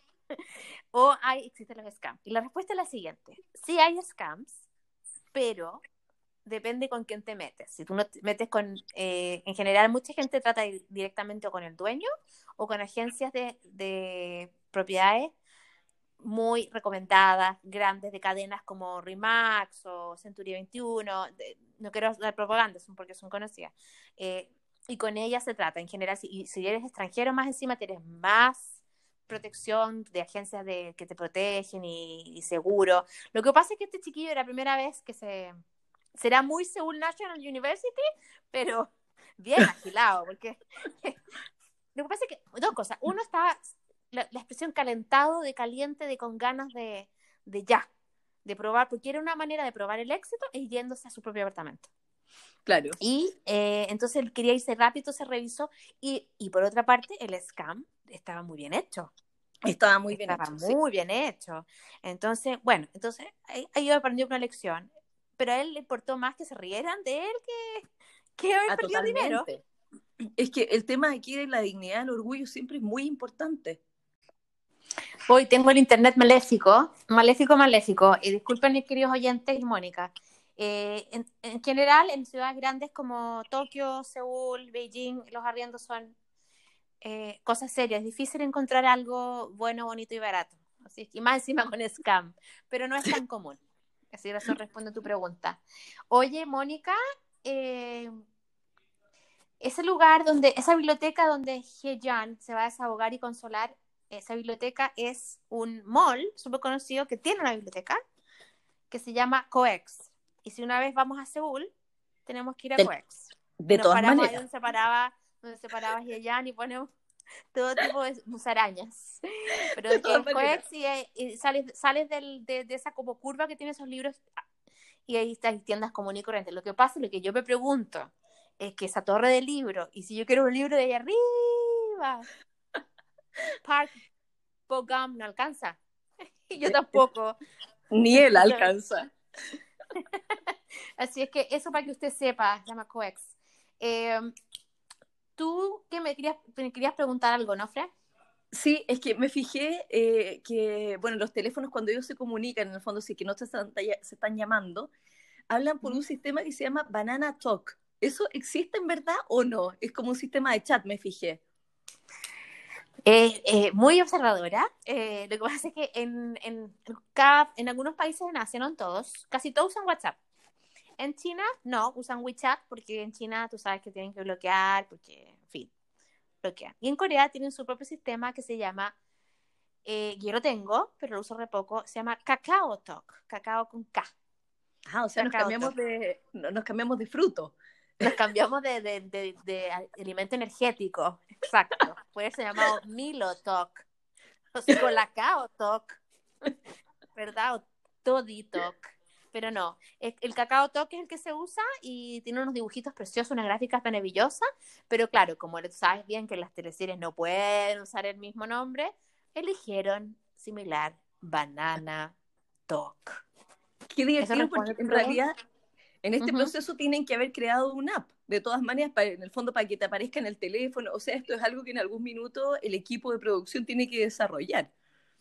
o hay, existen los scams. Y la respuesta es la siguiente, sí hay scams, pero depende con quién te metes. Si tú no te metes con, eh, en general mucha gente trata directamente o con el dueño o con agencias de, de propiedades muy recomendadas, grandes de cadenas como Remax o Century veintiuno, de, no quiero dar propaganda, son porque son conocidas, eh, y con ellas se trata, en general, si, y si eres extranjero más encima tienes más protección de agencias de, que te protegen y, y seguro. Lo que pasa es que este chiquillo era la primera vez que se, será muy Seoul National University, pero bien agilado, porque lo que pasa es que, dos cosas, uno estaba la, la expresión calentado, de caliente, de con ganas de, de ya, de probar, porque era una manera de probar el éxito es yéndose a su propio apartamento. Claro. Y eh, entonces él quería irse rápido, se revisó, y, y por otra parte el scam estaba muy bien hecho. Estaba muy bien Estaba hecho, sí. muy bien hecho. Entonces, bueno, entonces ahí, ahí yo aprendí una lección. pero a él le importó más que se rieran de él que, que haber Ah, perdido dinero. totalmente. Es que el tema aquí de la dignidad, el orgullo siempre es muy importante. Hoy tengo el internet maléfico, maléfico, maléfico, y disculpen mis queridos oyentes y Mónica. Eh, en, en general, en ciudades grandes como Tokio, Seúl, Beijing, los arriendos son eh, cosas serias. Es difícil encontrar algo bueno, bonito y barato. Así, y más encima con scam, pero no es tan común. Así que eso responde a tu pregunta. Oye, Mónica, eh, ese lugar donde, esa biblioteca donde Hye-Jan se va a desahogar y consolar, esa biblioteca es un mall súper conocido que tiene una biblioteca que se llama COEX. Y si una vez vamos a Seúl, tenemos que ir a De, COEX. de Y nos todas paramos maneras. ahí donde se paraba, donde se paraba Hye-Jan y ponemos todo tipo de musarañas. Pero De todas es maneras. COEX y, y sales, sales del, de, de esa como curva que tiene esos libros y ahí están tiendas comunes y corrientes. Lo que pasa, lo que yo me pregunto, es que esa torre de libros, y si yo quiero un libro de ahí arriba, Park Bogum no alcanza. Y yo tampoco. Ni él alcanza. Así es que eso para que usted sepa, se llama COEX. Eh, ¿Tú qué me querías, me querías preguntar algo, no, Fred? Sí, es que me fijé eh, que, bueno, los teléfonos cuando ellos se comunican, en el fondo, sí que no se están, se están llamando, hablan por un sistema que se llama Banana Talk. ¿Eso existe en verdad o no? Es como un sistema de chat, me fijé. Eh, eh, muy observadora. Eh, lo que pasa es que en, en, cada, en algunos países en Asia, no en todos, casi todos usan WhatsApp. En China, no, usan WeChat porque en China tú sabes que tienen que bloquear, porque, en fin, bloquean. Y en Corea tienen su propio sistema que se llama, eh, yo lo tengo, pero lo uso re poco, se llama Kakao Talk, cacao con K. Ah, o sea, nos Kakao cambiamos Talk. de, nos cambiamos de fruto. Nos cambiamos de, de, de, de alimento energético, exacto. Puede ser llamado Milo Talk, o sea, con la Kao Talk, ¿verdad? O Toddy Talk. Pero no, el Kakao Talk es el que se usa y tiene unos dibujitos preciosos, unas gráficas maravillosas, pero claro, como tú sabes bien que las teleseries no pueden usar el mismo nombre, eligieron similar Banana Talk. Qué divertido, porque en realidad en este uh-huh. proceso tienen que haber creado una app, de todas maneras, para, en el fondo para que te aparezca en el teléfono. O sea, esto es algo que en algún minuto el equipo de producción tiene que desarrollar.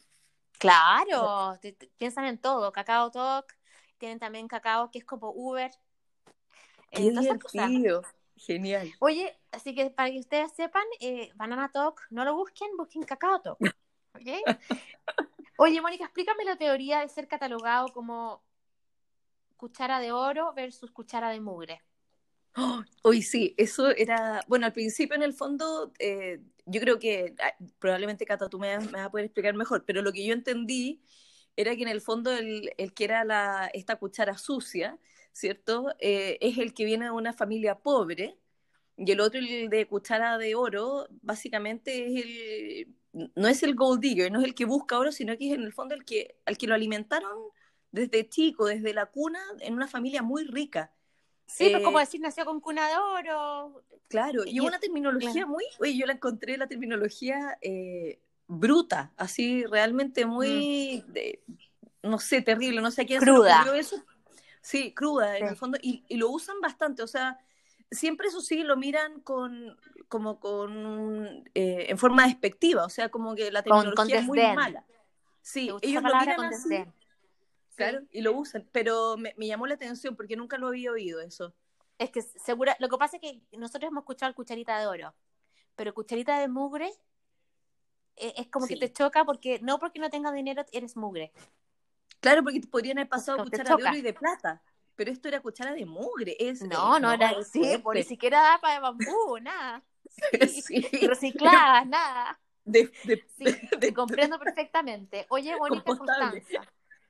Claro, te, te, piensan en todo. Kakao Talk, tienen también Kakao, que es como Uber. Qué eh, divertido, genial. Oye, así que para que ustedes sepan, eh, Banana Talk, no lo busquen, busquen Kakao Talk. ¿Okay? Oye, Mónica, explícame la teoría de ser catalogado como cuchara de oro versus cuchara de mugre. Oh, hoy sí, eso era, bueno, al principio en el fondo, eh, yo creo que probablemente Cata tú me, me vas a poder explicar mejor, pero lo que yo entendí era que en el fondo el, el que era la, esta cuchara sucia, ¿cierto? Eh, es el que viene de una familia pobre, y el otro, el de cuchara de oro, básicamente es el, no es el gold digger, no es el que busca oro, sino que es en el fondo el que, al que lo alimentaron desde chico, desde la cuna, en una familia muy rica. Sí, eh, pues como decir, nació con cuna de oro. Claro, y, y una terminología claro. muy, oye, yo la encontré la terminología eh, bruta, así realmente muy, mm. de, no sé, terrible, no sé a quién cruda. se le ocurrió eso. Sí, cruda, sí. en el fondo, y, y lo usan bastante, o sea, siempre eso sí lo miran con, como con, eh, en forma despectiva, o sea, como que la terminología con, con es muy mala. Sí, ellos lo miran así. Desdén. Claro, sí. Y lo usan, pero me, me llamó la atención porque nunca lo había oído eso. Es que segura, lo que pasa es que nosotros hemos escuchado el cucharita de oro, pero cucharita de mugre eh, es como sí. que te choca porque no porque no tengas dinero eres mugre. Claro, porque podrían haber pasado como cuchara de oro y de plata, pero esto era cuchara de mugre. Es, no, eh, no, no era sí, pues, ni siquiera da para bambú, nada. Sí, sí. Recicladas, nada. De, de, sí, de, te comprendo perfectamente. Oye, Mónica Constanza.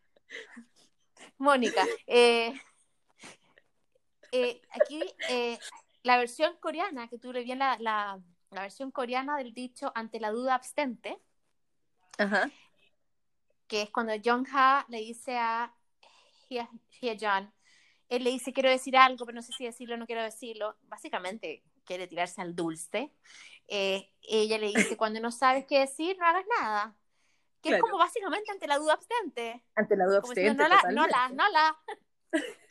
Mónica, eh, eh, aquí eh, la versión coreana, que tú le vi la, la, la versión coreana del dicho ante la duda abstente, ajá. que es cuando Jong-ha le dice a Hye-Jan, él le dice quiero decir algo, pero no sé si decirlo o no quiero decirlo, básicamente quiere tirarse al dulce, eh, ella le dice cuando no sabes qué decir, no hagas nada, que claro. es como básicamente ante la duda abstente. Ante la duda abstente, no la, no la, no la.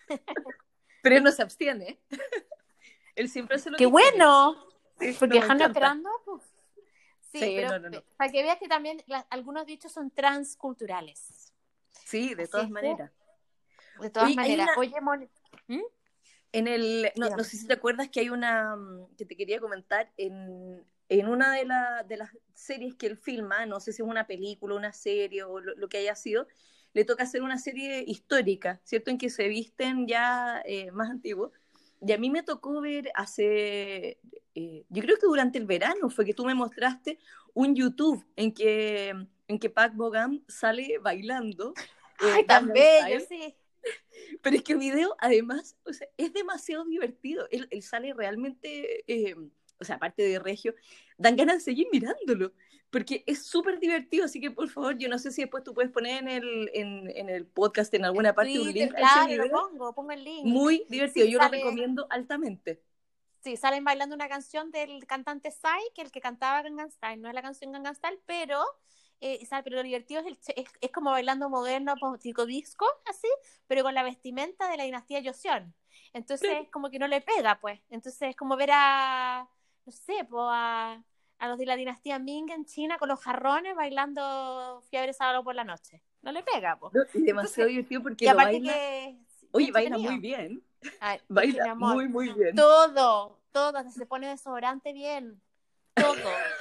Pero él no se abstiene. Él siempre hace lo ¡Qué que bueno! quiere. Sí, Porque no, me dejando encanta. esperando, pues. Sí, Sí, pero no, no, no. para que veas que también la, algunos dichos son transculturales. Sí, de Así todas es que, maneras. de todas Oye, hay maneras. una, Oye, Moni. ¿Mm? en el, no, no Dígame. sé si te acuerdas que hay una, mm, que te quería comentar, en, en una de, la, de las series que él filma, no sé si es una película, una serie o lo, lo que haya sido, le toca hacer una serie histórica, ¿cierto? En que se visten ya eh, más antiguos. Y a mí me tocó ver hace, eh, yo creo que durante el verano fue que tú me mostraste un YouTube en que, en que Pac Bogam sale bailando ¡Ay, eh, tan Gangnam bello! Style. Sí. Pero es que el video, además, o sea, es demasiado divertido. Él, él sale realmente, eh, o sea, aparte de regio, dan ganas de seguir mirándolo, porque es súper divertido. Así que, por favor, yo no sé si después tú puedes poner en el, en, en el podcast, en alguna parte, un Twitter, link a ese claro, lo video. pongo, pongo el link. Muy divertido. Sí, Yo lo sale, recomiendo altamente. sí, salen bailando una canción del cantante Psy, que el que cantaba Gangnam Style, no es la canción Gangnam Style, pero, eh, ¿sabes? Pero lo divertido es, el, es, es como bailando moderno, tipo disco, así, pero con la vestimenta de la dinastía Joseon. Entonces, como que no le pega, pues. Entonces, es como ver a, no sé, pues a, a los de la dinastía Ming en China con los jarrones bailando Fiebre Sábado por la noche. No le pega, pues. No, y demasiado Entonces, divertido porque y lo aparte baila. que es bien Oye, baila muy entretenido. bien. Ay, es que mi Baila amor, muy, muy bien. todo, todo, hasta se pone desodorante bien, todo.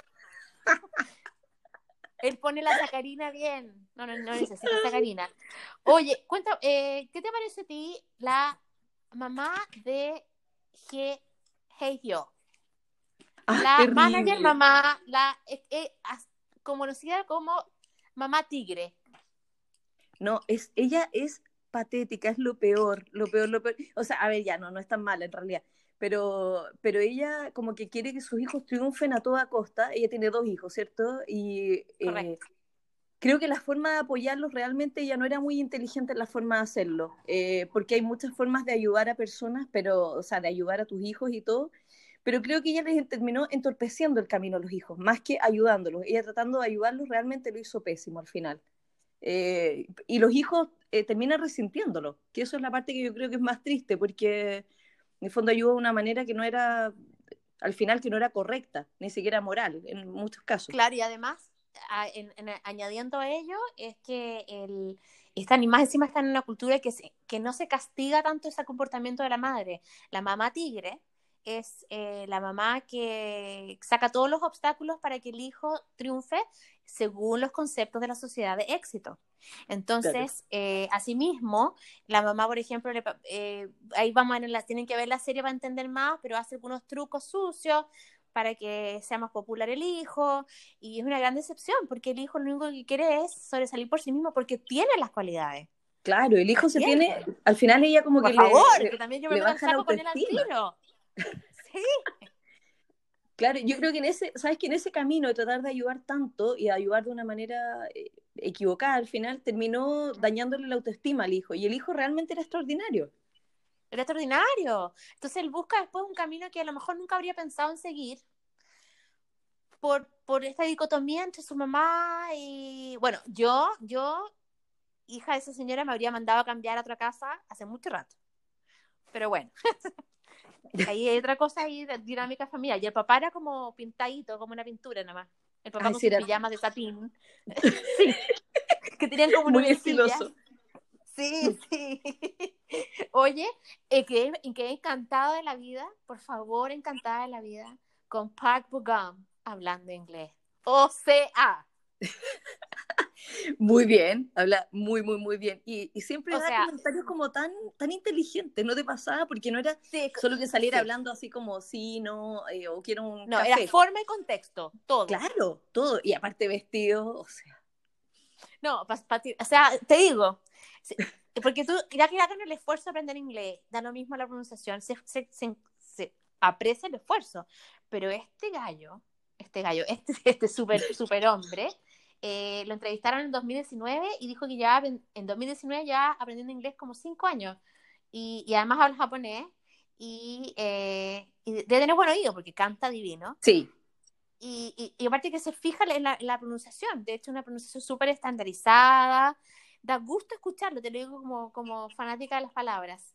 Él pone la sacarina bien. No, no, no necesita sacarina. Oye, cuenta, eh, ¿qué te parece a ti la mamá de He Hye-hyo? Ah, La manager, terrible. mamá, la eh, eh, as- conocida como mamá tigre. No, es, ella es patética, es lo peor, lo peor, lo peor. O sea, a ver, ya no, no es tan mala en realidad, pero, pero ella como que quiere que sus hijos triunfen a toda costa. Ella tiene dos hijos, ¿cierto? Y eh, Correcto. creo que la forma de apoyarlos realmente ella no era muy inteligente en la forma de hacerlo, eh, porque hay muchas formas de ayudar a personas, pero, o sea, de ayudar a tus hijos y todo, pero creo que ella les terminó entorpeciendo el camino a los hijos, más que ayudándolos. Ella tratando de ayudarlos realmente lo hizo pésimo al final. Eh, y los hijos eh, terminan resintiéndolo, que eso es la parte que yo creo que es más triste, porque en el fondo ayuda de una manera que no era, al final que no era correcta, ni siquiera moral, en muchos casos. Claro, y además, a, en, en, añadiendo a ello, es que el, están, y más encima están en una cultura que, se, que no se castiga tanto ese comportamiento de la madre. La mamá tigre es eh, la mamá que saca todos los obstáculos para que el hijo triunfe según los conceptos de la sociedad de éxito. Claro. Entonces, eh, asimismo, la mamá, por ejemplo, le, eh, ahí vamos a la, tienen que ver la serie para entender más, pero hace algunos trucos sucios para que sea más popular el hijo, y es una gran decepción, porque el hijo lo único que quiere es sobresalir por sí mismo, porque tiene las cualidades. Claro, el hijo Las se tiene. tiene, al final ella como Por que le, favor, le, que también yo me le meto al baja la saco con él al autoestima. tiro. Sí. Claro, yo creo que en ese, sabes que en ese camino de tratar de ayudar tanto y de ayudar de una manera eh, equivocada, al final terminó dañándole la autoestima al hijo, y el hijo realmente era extraordinario. Era extraordinario. Entonces él busca después un camino que a lo mejor nunca habría pensado en seguir, por, por esta dicotomía entre su mamá y... Bueno, yo, yo, hija de esa señora, me habría mandado a cambiar a otra casa hace mucho rato. Pero bueno, ahí hay otra cosa ahí de dinámica familiar. Y el papá era como pintadito, como una pintura nada más. El papá Ay, con sí, sus era pijamas de satín. Sí, que tenían como muy nubecillas. estiloso. Sí, sí. Oye, eh, quedé, quedé encantada de la vida, por favor, encantada de la vida, con Park Bo-gum hablando inglés. O sea, Muy bien, habla muy, muy, muy bien. Y, y siempre o da sea, comentarios como tan, tan inteligentes, ¿no te pasaba? Porque no era sí, solo que saliera sí. hablando así como sí, no, eh, o quiero un No, era café. forma y contexto, todo. Claro, todo. Y aparte vestido, o sea, No, pa, pa, o sea, te digo, porque tú, ya que hagan el esfuerzo de aprender inglés, da lo mismo la pronunciación, se, se, se, se aprecia el esfuerzo, pero este gallo, este gallo, este, este super, super hombre, eh, lo entrevistaron en dos mil diecinueve y dijo que ya en dos mil diecinueve ya aprendiendo inglés como cinco años, y, y además habla japonés, y, eh, y debe tener buen oído porque canta divino. sí. Y, y, y aparte que se fija en la, en la pronunciación, de hecho una pronunciación súper estandarizada, da gusto escucharlo, te lo digo como, como fanática de las palabras.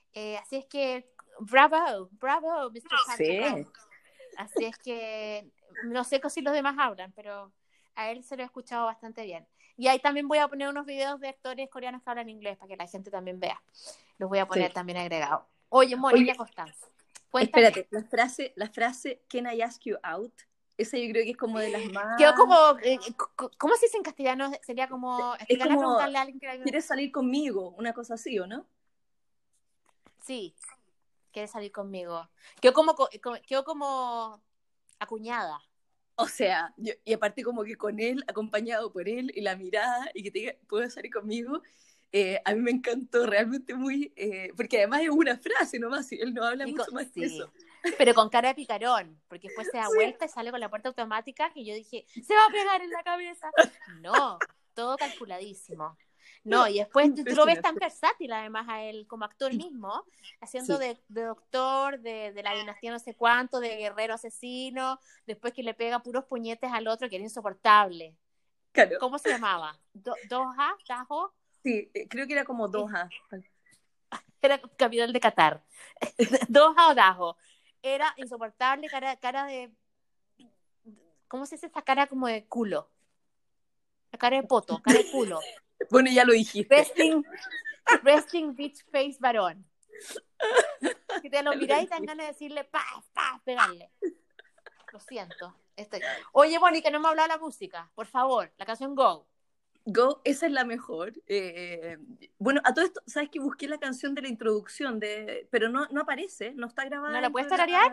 Eh, así es que, bravo, bravo, mister Sancho Sí. Brown. Así es que, no sé si los demás hablan, pero a él se lo he escuchado bastante bien. Y ahí también voy a poner unos videos de actores coreanos que hablan inglés para que la gente también vea. Los voy a poner Sí. también agregados. Oye, Mónica Oye, Constanza, cuéntame. espérate, la frase, la frase, can I ask you out? Esa yo creo que es como de las Quedó más... como, eh, ¿cómo se dice en castellano? Sería como, Es estoy ganas de como, preguntarle a alguien que la... ¿quieres salir conmigo? Una cosa así, ¿o no? Sí, quiere salir conmigo. Quedó como, quedó como acuñada. O sea, yo, y aparte como que con él, acompañado por él, y la mirada, y que te diga, ¿puedes salir conmigo? Eh, a mí me encantó realmente muy... Eh, porque además es una frase nomás, y él no habla Y mucho con, más sí, que eso. pero con cara de picarón, porque después se da Sí. vuelta y sale con la puerta automática, que yo dije, se va a pegar en la cabeza. No, todo calculadísimo. No, y después tú, tú lo ves tan versátil además a él como actor mismo, haciendo Sí. de, de doctor, de, de la dinastía no sé cuánto, de guerrero asesino, después que le pega puros puñetes al otro que era insoportable. Claro. ¿Cómo se llamaba? Do, ¿Doha? ¿Dajo? Sí, eh, creo que era como Doha. Era capitán de Qatar. Doha o Dajo. Era insoportable, cara, cara de... ¿Cómo se dice esta cara como de culo? La cara de poto, cara de culo. Bueno, ya lo dijiste. Resting, resting bitch face varón. Que te lo miráis y te dan ganas de decirle pa, pa, pegarle. Lo siento. Estoy... Oye, Mónica, no me ha hablado la música. Por favor, la canción Go. Go, esa es la mejor. Eh, bueno, a todo esto, ¿sabes que busqué la canción de la introducción? De, pero no, no aparece, no está grabada. ¿No la puedes dentro de tararear? la...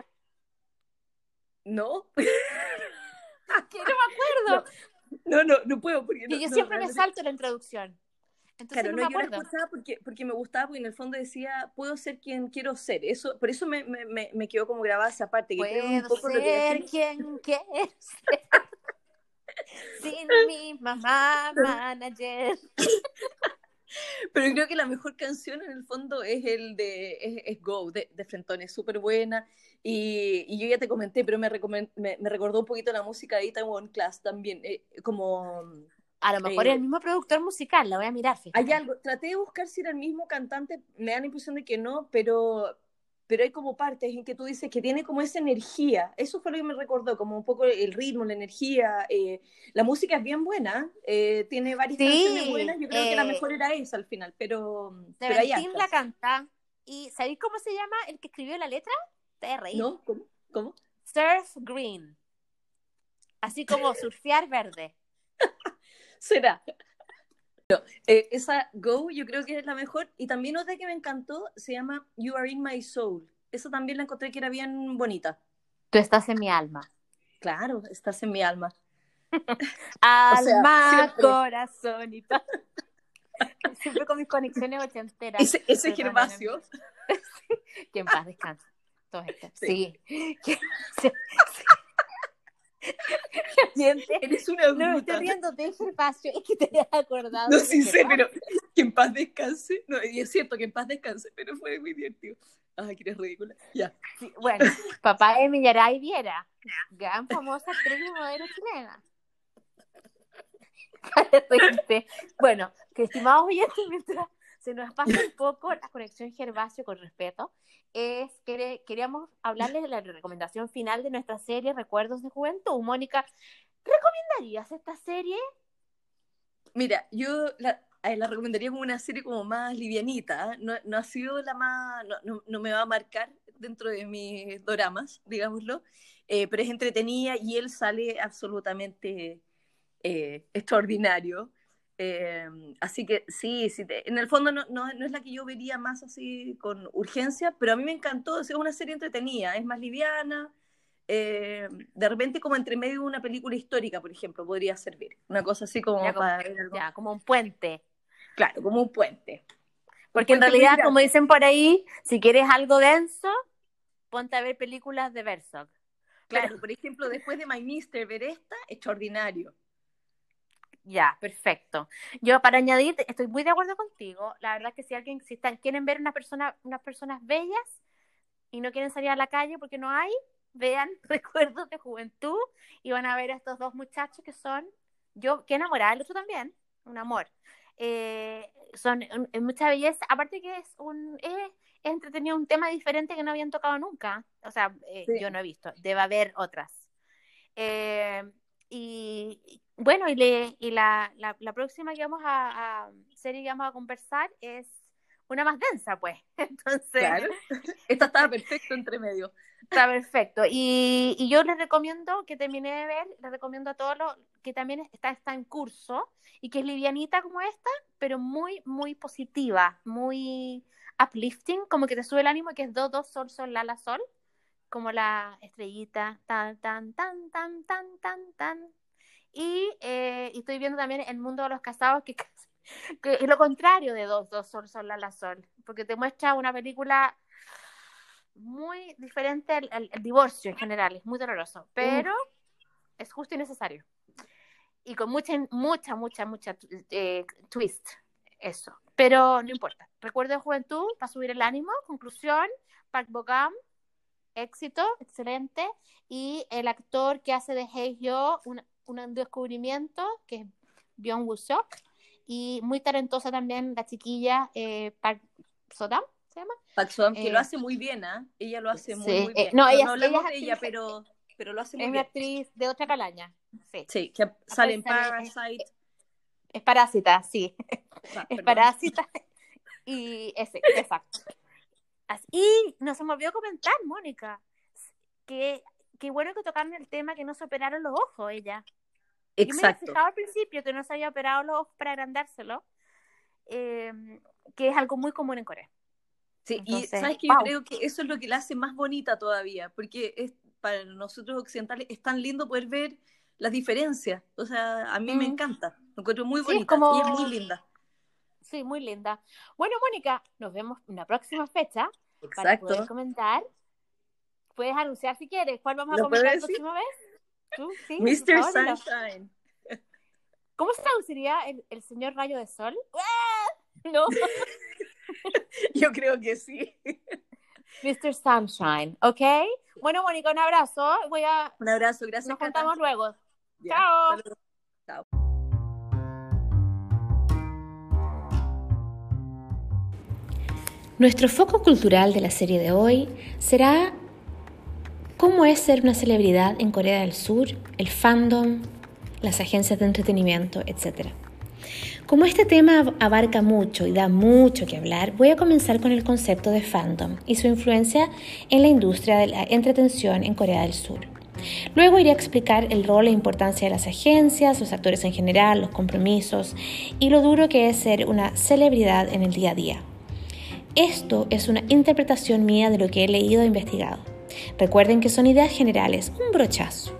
No. Que no me acuerdo. No, no, no puedo. Porque Y no, yo no, siempre me realmente... salto la introducción. Entonces Claro, no no, me yo la acuerdo. escuchaba porque, porque me gustaba, porque en el fondo decía, puedo ser quien quiero ser. Eso, por eso me, me, me quedó como grabada esa parte, que creo que es un Puedo poco lo que ser decía. quien quiero ser. Sin mi mamá manager. Pero creo que la mejor canción en el fondo es el de es, es Go, de, de Frentón, es súper buena. Y, y yo ya te comenté, pero me, me, me recordó un poquito la música de Itaewon Class también, eh, como... A lo mejor Eh, es el mismo productor musical, la voy a mirar, fíjate. hay algo, traté de buscar si era el mismo cantante, me da la impresión de que no, pero, pero hay como partes en que tú dices que tiene como esa energía, eso fue lo que me recordó, como un poco el ritmo, la energía, eh, la música es bien buena, eh, tiene varias Sí, canciones buenas, yo creo eh, que la mejor era esa al final, pero, pero hay Seventeen hartas. la canta. ¿Y sabéis cómo se llama el que escribió la letra? Te voy a reír. ¿No? ¿Cómo? ¿Cómo? Surf Green. Así como surfear verde. Será. No, eh, esa Go yo creo que es la mejor. Y también otra que me encantó se llama You Are in My Soul. Esa también la encontré que era bien bonita. Tú estás en mi alma. Claro, estás en mi alma. Alma, o sea, corazón y paz. Siempre con mis conexiones ochenteras. Ese, ese Gervasio. Que en paz descanse. Todo esto. Sí. Sí. Que, sí. Eres una bruta. No me estoy riendo de Gervasio, es que te hayas acordado. No, de sí sé, Gervasio. pero que en paz descanse. No, y es cierto que en paz descanse, pero fue muy divertido. Ay, que eres ridícula. Ya. Sí, bueno, papá de Millaray Viera, gran famosa actriz y modelo chilena. Bueno, que estimados oyentes, mientras se nos pasa un poco la conexión Gervasio con respeto, es que queríamos hablarles de la recomendación final de nuestra serie Recuerdos de Juventud. Mónica, ¿recomendarías esta serie? Mira, yo la, la recomendaría como una serie como más livianita, ¿eh? no, no ha sido la más, no, no, no me va a marcar dentro de mis doramas, digámoslo, eh, pero es entretenida y él sale absolutamente eh, extraordinario. Eh, así que sí, sí te, en el fondo no, no, no es la que yo vería más así con urgencia, pero a mí me encantó, es una serie entretenida, es más liviana, eh, de repente como entre medio de una película histórica, por ejemplo, podría servir, una cosa así como Ya, para como, ver algo. ya, como un puente. Claro, como un puente. Porque un puente en realidad, como dicen por ahí, si quieres algo denso, ponte a ver películas de Herzog. Claro, pero, por ejemplo, después de My Mister, ver esta, extraordinario. Ya, perfecto. Yo para añadir, estoy muy de acuerdo contigo. La verdad que si alguien, si están, quieren ver una persona, unas personas bellas y no quieren salir a la calle porque no hay, vean Recuerdos de Juventud y van a ver a estos dos muchachos que son, yo, que enamorada, el otro también, un amor. Eh, son eh, mucha belleza, aparte que es un es, es entretenido, un tema diferente que no habían tocado nunca, o sea, eh, Sí. yo no he visto, debe haber otras. Eh, y bueno, y, le, y la, la, la próxima que vamos a, a serie que vamos a conversar es una más densa, pues. Entonces, claro. Esta estaba perfecto entre medio. Está perfecto. Y, y yo les recomiendo que terminé de ver, les recomiendo a todos los que también está, está en curso y que es livianita como esta, pero muy, muy positiva, muy uplifting, como que te sube el ánimo, que es do, do, sol, sol, la, la, sol, como la estrellita, tan, tan, tan, tan, tan, tan, tan. Y, eh, y estoy viendo también El mundo de los casados, que, que es lo contrario de do, do, sol, sol, la, la, sol, porque te muestra una película muy diferente al, al, al divorcio en general, es muy doloroso, pero uh. es justo y necesario. Y con mucha, mucha, mucha, mucha eh, twist, eso. Pero no importa. Recuerdo de juventud, para subir el ánimo, conclusión, Park Bo-gum, éxito, excelente. Y el actor que hace de Hae-hyo, un, un descubrimiento, que es Byung Woo-seok. Y muy talentosa también la chiquilla eh, Park So-dam. ¿Se llama? Park So-dam, que eh, lo hace muy bien, ¿eh? Ella lo hace sí, muy, muy bien. Eh, no, no, ella, no hablamos ella de ella, pero, pero lo hace muy es bien. Es una actriz de otra calaña. Sí, sí que sale en Parasite. Es, es Parásita, sí. Ah, es Parásita. Y ese, exacto. Y nos se me olvidó comentar, Mónica, que, que bueno que tocaron el tema que no se operaron los ojos ella. Exacto. Yo me había fijado al principio que no se había operado los ojos para agrandárselo, eh, que es algo muy común en Corea. Sí, Entonces, y sabes que wow. yo creo que eso es lo que la hace más bonita todavía, porque es, para nosotros occidentales es tan lindo poder ver las diferencias. O sea, a mí mm. me encanta, lo encuentro muy sí, bonita es como... y es muy linda. Sí, muy linda. Bueno, Mónica, nos vemos en la próxima fecha. Exacto. Para poder comentar. Puedes anunciar si quieres. ¿Cuál vamos a comentar la próxima vez? ¿Tú? Sí, mister Sunshine. ¿Cómo se traduciría el, el señor Rayo de Sol? ¿No? Yo creo que sí. mister Sunshine, ¿ok? Bueno, Mónica, un abrazo. Voy a... Un abrazo, gracias. Nos contamos Cata. luego. Ya, Chao. Chao. Nuestro foco cultural de la serie de hoy será cómo es ser una celebridad en Corea del Sur, el fandom, las agencias de entretenimiento, etcétera. Como este tema abarca mucho y da mucho que hablar, voy a comenzar con el concepto de fandom y su influencia en la industria de la entretención en Corea del Sur. Luego iré a explicar el rol e importancia de las agencias, los actores en general, los compromisos y lo duro que es ser una celebridad en el día a día. Esto es una interpretación mía de lo que he leído e investigado. Recuerden que son ideas generales, un brochazo.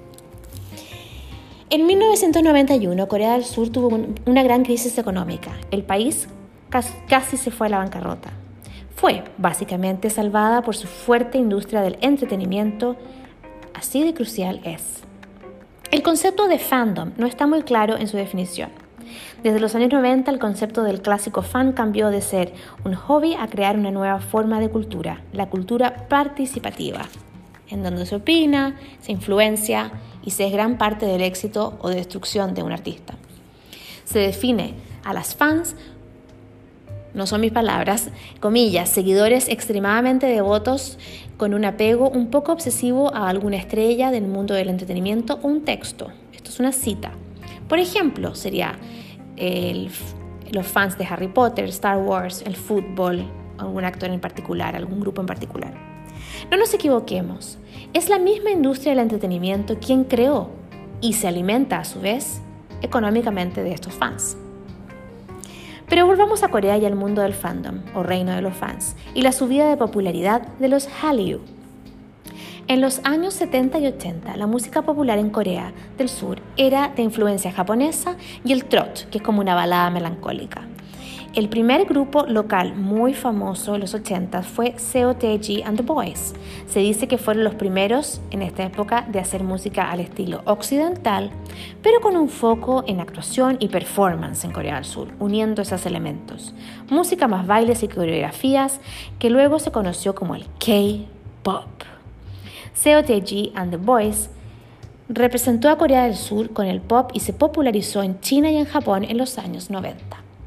En mil novecientos noventa y uno, Corea del Sur tuvo una gran crisis económica. El país casi se fue a la bancarrota. Fue, básicamente, salvada por su fuerte industria del entretenimiento. Así de crucial es. El concepto de fandom no está muy claro en su definición. Desde los años noventa, el concepto del clásico fan cambió de ser un hobby a crear una nueva forma de cultura, la cultura participativa, en donde se opina, se influencia y se es gran parte del éxito o de destrucción de un artista. Se define a las fans, no son mis palabras, comillas, seguidores extremadamente devotos con un apego un poco obsesivo a alguna estrella del mundo del entretenimiento o un texto. Esto es una cita. Por ejemplo, sería el, los fans de Harry Potter, Star Wars, el fútbol, algún actor en particular, algún grupo en particular. No nos equivoquemos, es la misma industria del entretenimiento quien creó y se alimenta a su vez económicamente de estos fans. Pero volvamos a Corea y al mundo del fandom, o reino de los fans, y la subida de popularidad de los Hallyu. En los años setenta y ochenta, la música popular en Corea del Sur era de influencia japonesa y el trot, que es como una balada melancólica. El primer grupo local muy famoso en los ochenta fue Seo Tae-ji and the Boys. Se dice que fueron los primeros en esta época de hacer música al estilo occidental, pero con un foco en actuación y performance en Corea del Sur, uniendo esos elementos. Música más bailes y coreografías, que luego se conoció como el K-pop. Seo Tae-ji and the Boys representó a Corea del Sur con el pop y se popularizó en China y en Japón en los años noventa.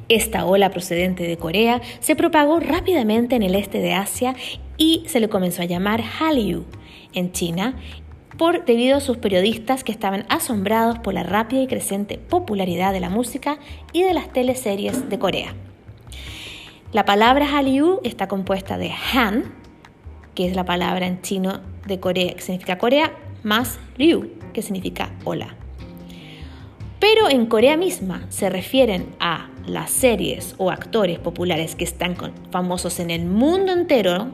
Esta ola procedente de Corea se propagó rápidamente en el este de Asia y se le comenzó a llamar Hallyu en China por debido a sus periodistas que estaban asombrados por la rápida y creciente popularidad de la música y de las teleseries de Corea. La palabra Hallyu está compuesta de Han, que es la palabra en chino de Corea, que significa Corea, más Ryu, que significa hola. Pero en Corea misma se refieren a las series o actores populares que están con, famosos en el mundo entero,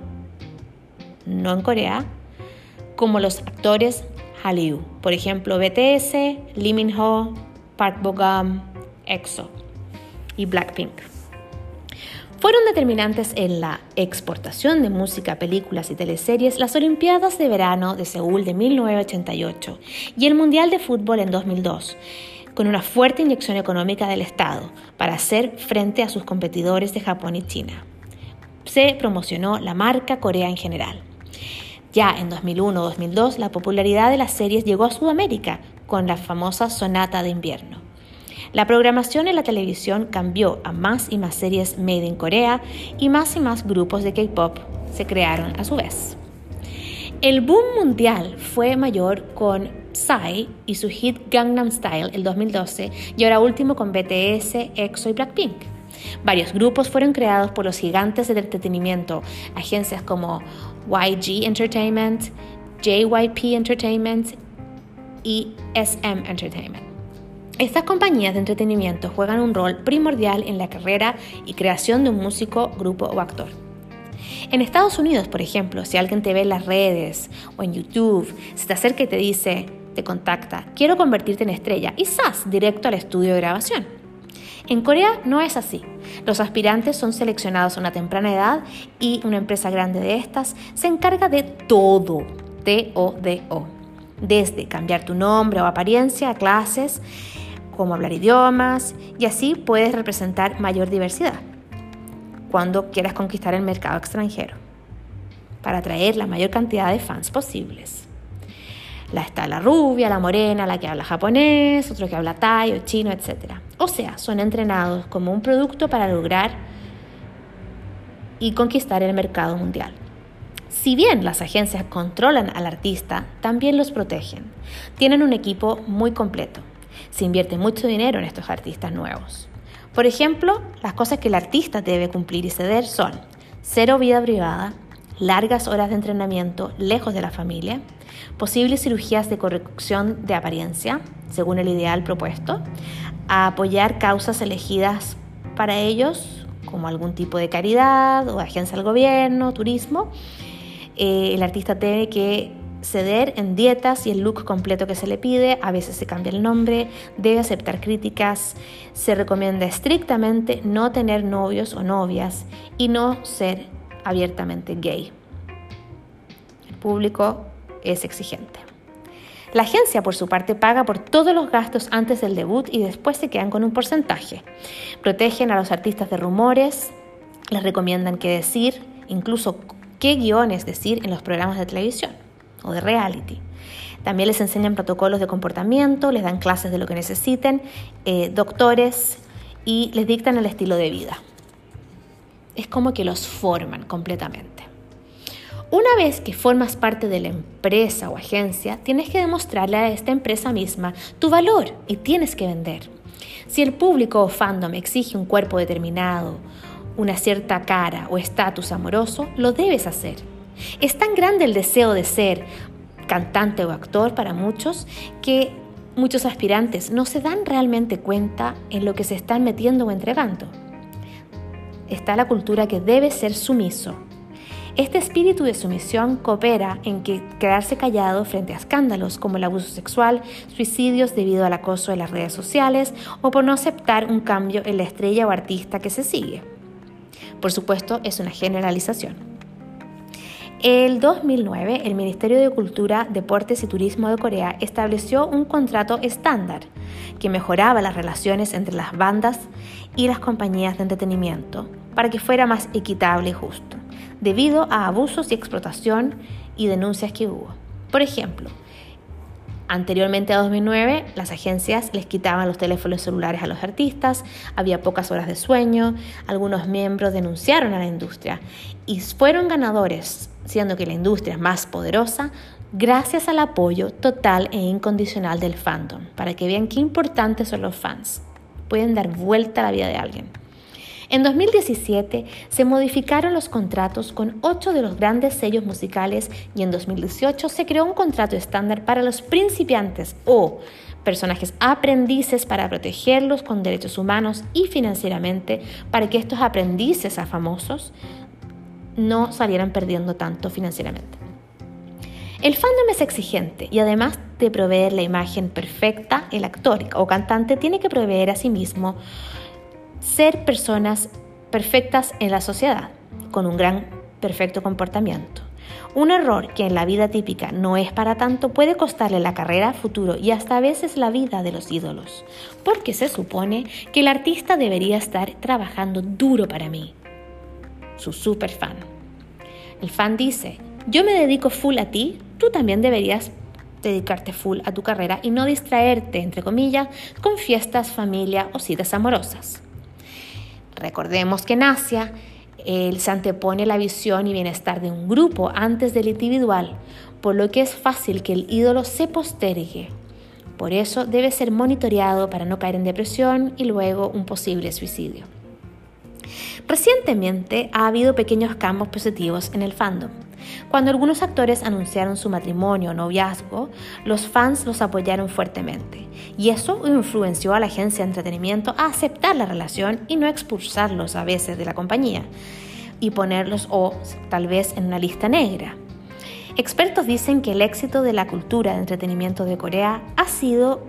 no en Corea, como los actores Hallyu. Por ejemplo, B T S, Lee Min-ho, Park Bo-gum, EXO y Blackpink. Fueron determinantes en la exportación de música, películas y teleseries las Olimpiadas de Verano de Seúl de mil novecientos ochenta y ocho y el Mundial de Fútbol en dos mil dos, con una fuerte inyección económica del Estado para hacer frente a sus competidores de Japón y China. Se promocionó la marca Corea en general. Ya en dos mil uno dos mil dos, la popularidad de las series llegó a Sudamérica con la famosa Sonata de Invierno. La programación en la televisión cambió a más y más series made in Corea y más y más grupos de K-pop se crearon a su vez. El boom mundial fue mayor con Psy y su hit Gangnam Style el dos mil doce y ahora último con B T S, EXO y Blackpink. Varios grupos fueron creados por los gigantes del entretenimiento, agencias como Y G Entertainment, J Y P Entertainment y S M Entertainment. Estas compañías de entretenimiento juegan un rol primordial en la carrera y creación de un músico, grupo o actor. En Estados Unidos, por ejemplo, si alguien te ve en las redes o en YouTube, se te acerca y te dice, te contacta, quiero convertirte en estrella y ¡zas! Directo al estudio de grabación. En Corea no es así. Los aspirantes son seleccionados a una temprana edad y una empresa grande de estas se encarga de todo, T O D O, desde cambiar tu nombre o apariencia a clases, como hablar idiomas, y así puedes representar mayor diversidad cuando quieras conquistar el mercado extranjero para atraer la mayor cantidad de fans posibles. La está la rubia, la morena, la que habla japonés, otro que habla thai o chino, etcétera. O sea, son entrenados como un producto para lograr y conquistar el mercado mundial. Si bien las agencias controlan al artista, también los protegen. Tienen un equipo muy completo. Se invierte mucho dinero en estos artistas nuevos. Por ejemplo, las cosas que el artista debe cumplir y ceder son cero vida privada, largas horas de entrenamiento lejos de la familia, posibles cirugías de corrección de apariencia, según el ideal propuesto, a apoyar causas elegidas para ellos, como algún tipo de caridad o agencia del gobierno, turismo. Eh, el artista debe que ceder en dietas y el look completo que se le pide, a veces se cambia el nombre, debe aceptar críticas, se recomienda estrictamente no tener novios o novias y no ser abiertamente gay. El público es exigente. La agencia, por su parte, paga por todos los gastos antes del debut y después se quedan con un porcentaje. Protegen a los artistas de rumores, les recomiendan qué decir, incluso qué guiones decir en los programas de televisión o de reality. También les enseñan protocolos de comportamiento, les dan clases de lo que necesiten, eh, doctores y les dictan el estilo de vida. Es como que los forman completamente. Una vez que formas parte de la empresa o agencia, tienes que demostrarle a esta empresa misma tu valor y tienes que vender. Si el público o fandom exige un cuerpo determinado, una cierta cara o estatus amoroso, lo debes hacer. Es tan grande el deseo de ser cantante o actor para muchos que muchos aspirantes no se dan realmente cuenta en lo que se están metiendo o entregando. Está la cultura que debe ser sumiso. Este espíritu de sumisión coopera en que quedarse callado frente a escándalos como el abuso sexual, suicidios debido al acoso en las redes sociales o por no aceptar un cambio en la estrella o artista que se sigue. Por supuesto, es una generalización. El dos mil nueve, el Ministerio de Cultura, Deportes y Turismo de Corea estableció un contrato estándar que mejoraba las relaciones entre las bandas y las compañías de entretenimiento para que fuera más equitable y justo, debido a abusos y explotación y denuncias que hubo. Por ejemplo, Anteriormente a dos mil nueve, las agencias les quitaban los teléfonos celulares a los artistas, había pocas horas de sueño, algunos miembros denunciaron a la industria y fueron ganadores, siendo que la industria es más poderosa, gracias al apoyo total e incondicional del fandom, para que vean qué importantes son los fans. Pueden dar vuelta a la vida de alguien. En dos mil diecisiete se modificaron los contratos con ocho de los grandes sellos musicales y en dos mil dieciocho se creó un contrato estándar para los principiantes o personajes aprendices para protegerlos con derechos humanos y financieramente para que estos aprendices a famosos no salieran perdiendo tanto financieramente. El fandom es exigente y además de proveer la imagen perfecta, el actor o cantante tiene que proveer a sí mismo ser personas perfectas en la sociedad, con un gran, perfecto comportamiento. Un error que en la vida típica no es para tanto puede costarle la carrera, futuro y hasta a veces la vida de los ídolos, porque se supone que el artista debería estar trabajando duro para mí, su super fan. El fan dice, yo me dedico full a ti, tú también deberías dedicarte full a tu carrera y no distraerte, entre comillas, con fiestas, familia o citas amorosas. Recordemos que en Asia, él se antepone la visión y bienestar de un grupo antes del individual, por lo que es fácil que el ídolo se postergue. Por eso debe ser monitoreado para no caer en depresión y luego un posible suicidio. Recientemente ha habido pequeños cambios positivos en el fandom. Cuando algunos actores anunciaron su matrimonio o noviazgo, los fans los apoyaron fuertemente y eso influenció a la agencia de entretenimiento a aceptar la relación y no expulsarlos a veces de la compañía y ponerlos o tal vez en una lista negra. Expertos dicen que el éxito de la cultura de entretenimiento de Corea ha sido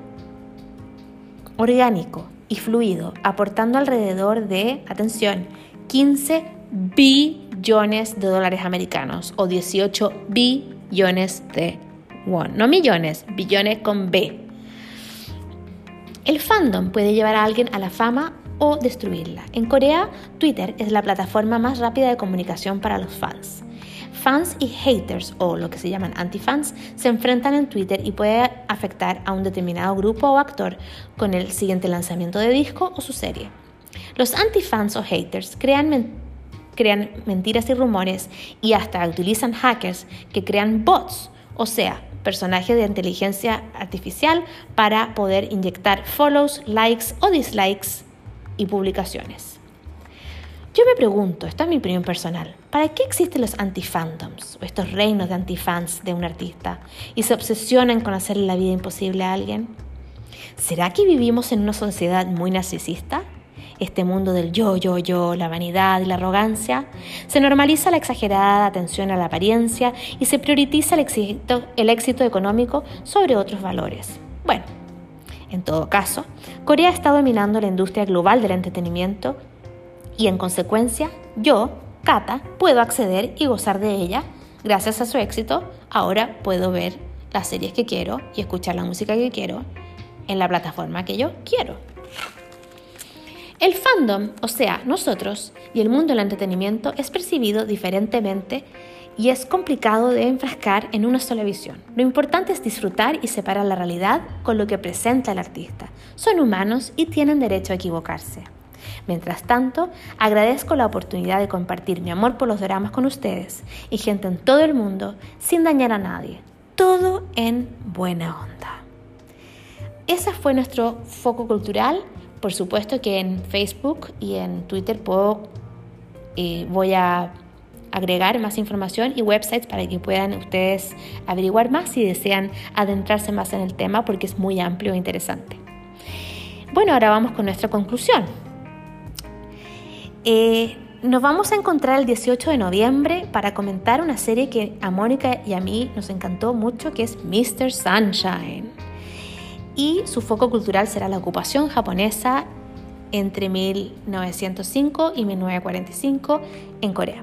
orgánico y fluido, aportando alrededor de, atención, quince billones de dólares americanos o dieciocho billones de won. No millones, billones con B. El fandom puede llevar a alguien a la fama o destruirla. En Corea, Twitter es la plataforma más rápida de comunicación para los fans. Fans y haters, o lo que se llaman antifans, se enfrentan en Twitter y puede afectar a un determinado grupo o actor con el siguiente lanzamiento de disco o su serie. Los antifans o haters crean, men- crean mentiras y rumores y hasta utilizan hackers que crean bots, o sea, personajes de inteligencia artificial para poder inyectar follows, likes o dislikes y publicaciones. Yo me pregunto, esta es mi opinión personal, ¿para qué existen los antifandoms o estos reinos de antifans de un artista y se obsesionan con hacerle la vida imposible a alguien? ¿Será que vivimos en una sociedad muy narcisista? Este mundo del yo, yo, yo, la vanidad y la arrogancia, se normaliza la exagerada atención a la apariencia y se prioriza el éxito, el éxito económico sobre otros valores. Bueno, en todo caso, Corea está dominando la industria global del entretenimiento y en consecuencia, yo, Cata, puedo acceder y gozar de ella. Gracias a su éxito, ahora puedo ver las series que quiero y escuchar la música que quiero en la plataforma que yo quiero. El fandom, o sea, nosotros y el mundo del entretenimiento es percibido diferentemente y es complicado de enfrascar en una sola visión. Lo importante es disfrutar y separar la realidad con lo que presenta el artista. Son humanos y tienen derecho a equivocarse. Mientras tanto, agradezco la oportunidad de compartir mi amor por los doramas con ustedes y gente en todo el mundo sin dañar a nadie. Todo en buena onda. Ese fue nuestro foco cultural. Por supuesto que en Facebook y en Twitter puedo, eh, voy a agregar más información y websites para que puedan ustedes averiguar más si desean adentrarse más en el tema porque es muy amplio e interesante. Bueno, ahora vamos con nuestra conclusión. Eh, nos vamos a encontrar el dieciocho de noviembre para comentar una serie que a Mónica y a mí nos encantó mucho, que es mister Sunshine. Y su foco cultural será la ocupación japonesa entre mil novecientos cinco y mil novecientos cuarenta y cinco en Corea.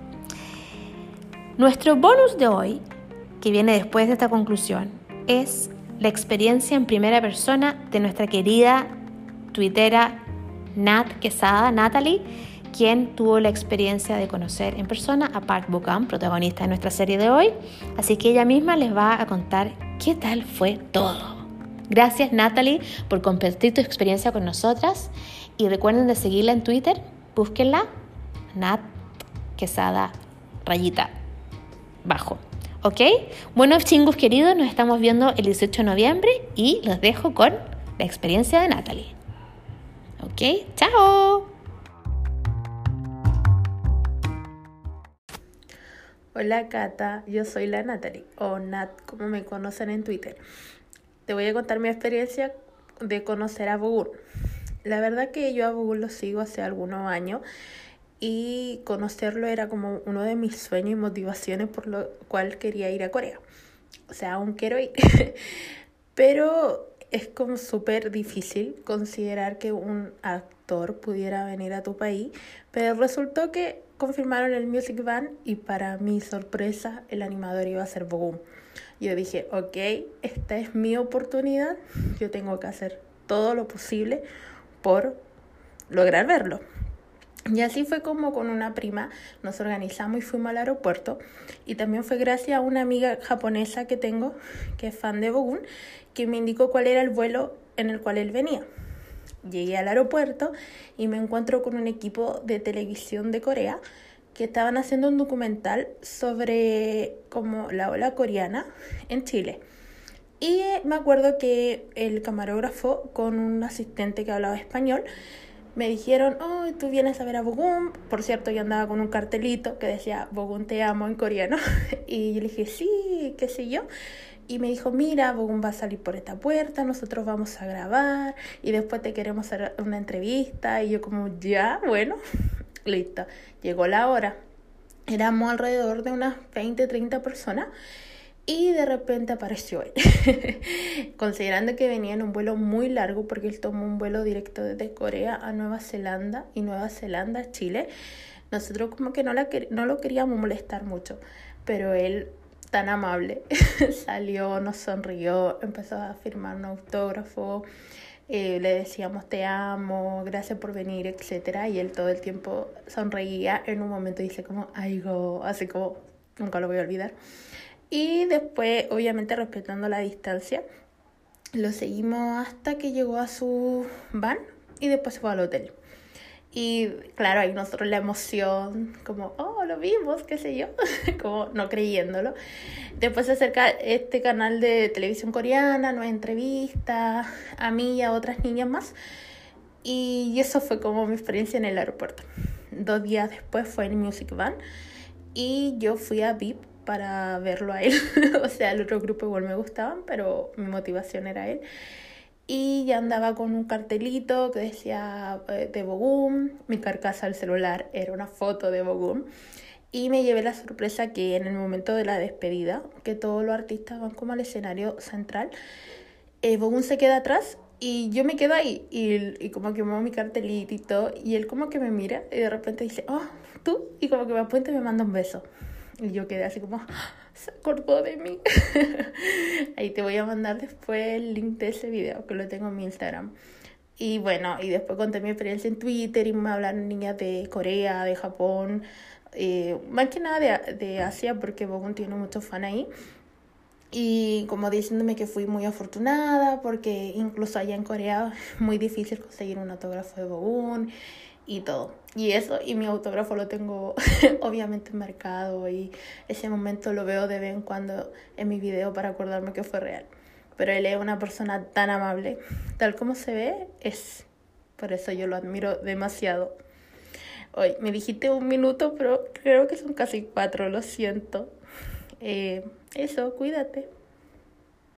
Nuestro bonus de hoy, que viene después de esta conclusión, es la experiencia en primera persona de nuestra querida tuitera Nat Quesada, Natalie, quien tuvo la experiencia de conocer en persona a Park Bo-gum, protagonista de nuestra serie de hoy. Así que ella misma les va a contar ¿qué tal fue todo? Gracias, Natalie, por compartir tu experiencia con nosotras. Y recuerden de seguirla en Twitter. Búsquenla. Nat Quesada rayita bajo. ¿Ok? Bueno, chingus queridos, nos estamos viendo el dieciocho de noviembre y los dejo con la experiencia de Natalie. ¿Ok? ¡Chao! Hola Cata, yo soy la Natalie, o Nat como me conocen en Twitter. Te voy a contar mi experiencia de conocer a Bogún. La verdad que yo a Bogún lo sigo hace algunos años y conocerlo era como uno de mis sueños y motivaciones por lo cual quería ir a Corea. O sea, aún quiero ir, pero es como súper difícil considerar que un actor pudiera venir a tu país, pero resultó que confirmaron el Music Ban y para mi sorpresa el animador iba a ser Bogún. Yo dije, ok, esta es mi oportunidad, yo tengo que hacer todo lo posible por lograr verlo. Y así fue como con una prima nos organizamos y fuimos al aeropuerto, y también fue gracias a una amiga japonesa que tengo, que es fan de Bogún, que me indicó cuál era el vuelo en el cual él venía. Llegué al aeropuerto y me encuentro con un equipo de televisión de Corea que estaban haciendo un documental sobre como la ola coreana en Chile. Y me acuerdo que el camarógrafo con un asistente que hablaba español me dijeron, oh, tú vienes a ver a Bogún. Por cierto, yo andaba con un cartelito que decía Bogún te amo en coreano. Y yo le dije, sí, qué sé yo. Y me dijo, mira, Bogún va a salir por esta puerta, nosotros vamos a grabar y después te queremos hacer una entrevista. Y yo como, ya, bueno, listo. Llegó la hora. Éramos alrededor de unas veinte, treinta personas y de repente apareció él. Considerando que venía en un vuelo muy largo, porque él tomó un vuelo directo desde Corea a Nueva Zelanda y Nueva Zelanda a Chile, nosotros como que no, la, no lo queríamos molestar mucho, pero él, tan amable, salió, nos sonrió, empezó a firmar un autógrafo, eh, le decíamos te amo, gracias por venir, etcétera, y él todo el tiempo sonreía. En un momento dice como ay go, así como nunca lo voy a olvidar. Y después, obviamente respetando la distancia, lo seguimos hasta que llegó a su van y después se fue al hotel. Y claro, ahí nosotros la emoción, como, oh, lo vimos, qué sé yo, como no creyéndolo. Después se acerca este canal de televisión coreana, nos entrevista a mí y a otras niñas más. Y eso fue como mi experiencia en el aeropuerto. Dos días después fue el Music Ban y yo fui a V I P para verlo a él. O sea, el otro grupo igual me gustaban, pero mi motivación era él. Y ya andaba con un cartelito que decía eh, de Bogún. Mi carcasa del celular era una foto de Bogún. Y me llevé la sorpresa que en el momento de la despedida, que todos los artistas van como al escenario central, eh, Bogún se queda atrás y yo me quedo ahí. Y, y como que muevo mi cartelito y todo. Y él como que me mira y de repente dice, oh, ¿tú? Y como que me apunta y me manda un beso. Y yo quedé así como, se acordó de mí. Ahí te voy a mandar después el link de ese video, que lo tengo en mi Instagram. Y bueno, y después conté mi experiencia en Twitter y me hablaron niñas de Corea, de Japón, eh, más que nada de, de Asia, porque Bogún tiene muchos fans ahí. Y como diciéndome que fui muy afortunada, porque incluso allá en Corea es muy difícil conseguir un autógrafo de Bogún y todo. Y eso, y mi autógrafo lo tengo obviamente marcado y ese momento lo veo de vez en cuando en mi video para acordarme que fue real. Pero él es una persona tan amable, tal como se ve, es. Por eso yo lo admiro demasiado. Hoy me dijiste un minuto, pero creo que son casi cuatro, lo siento. Eh, eso, cuídate.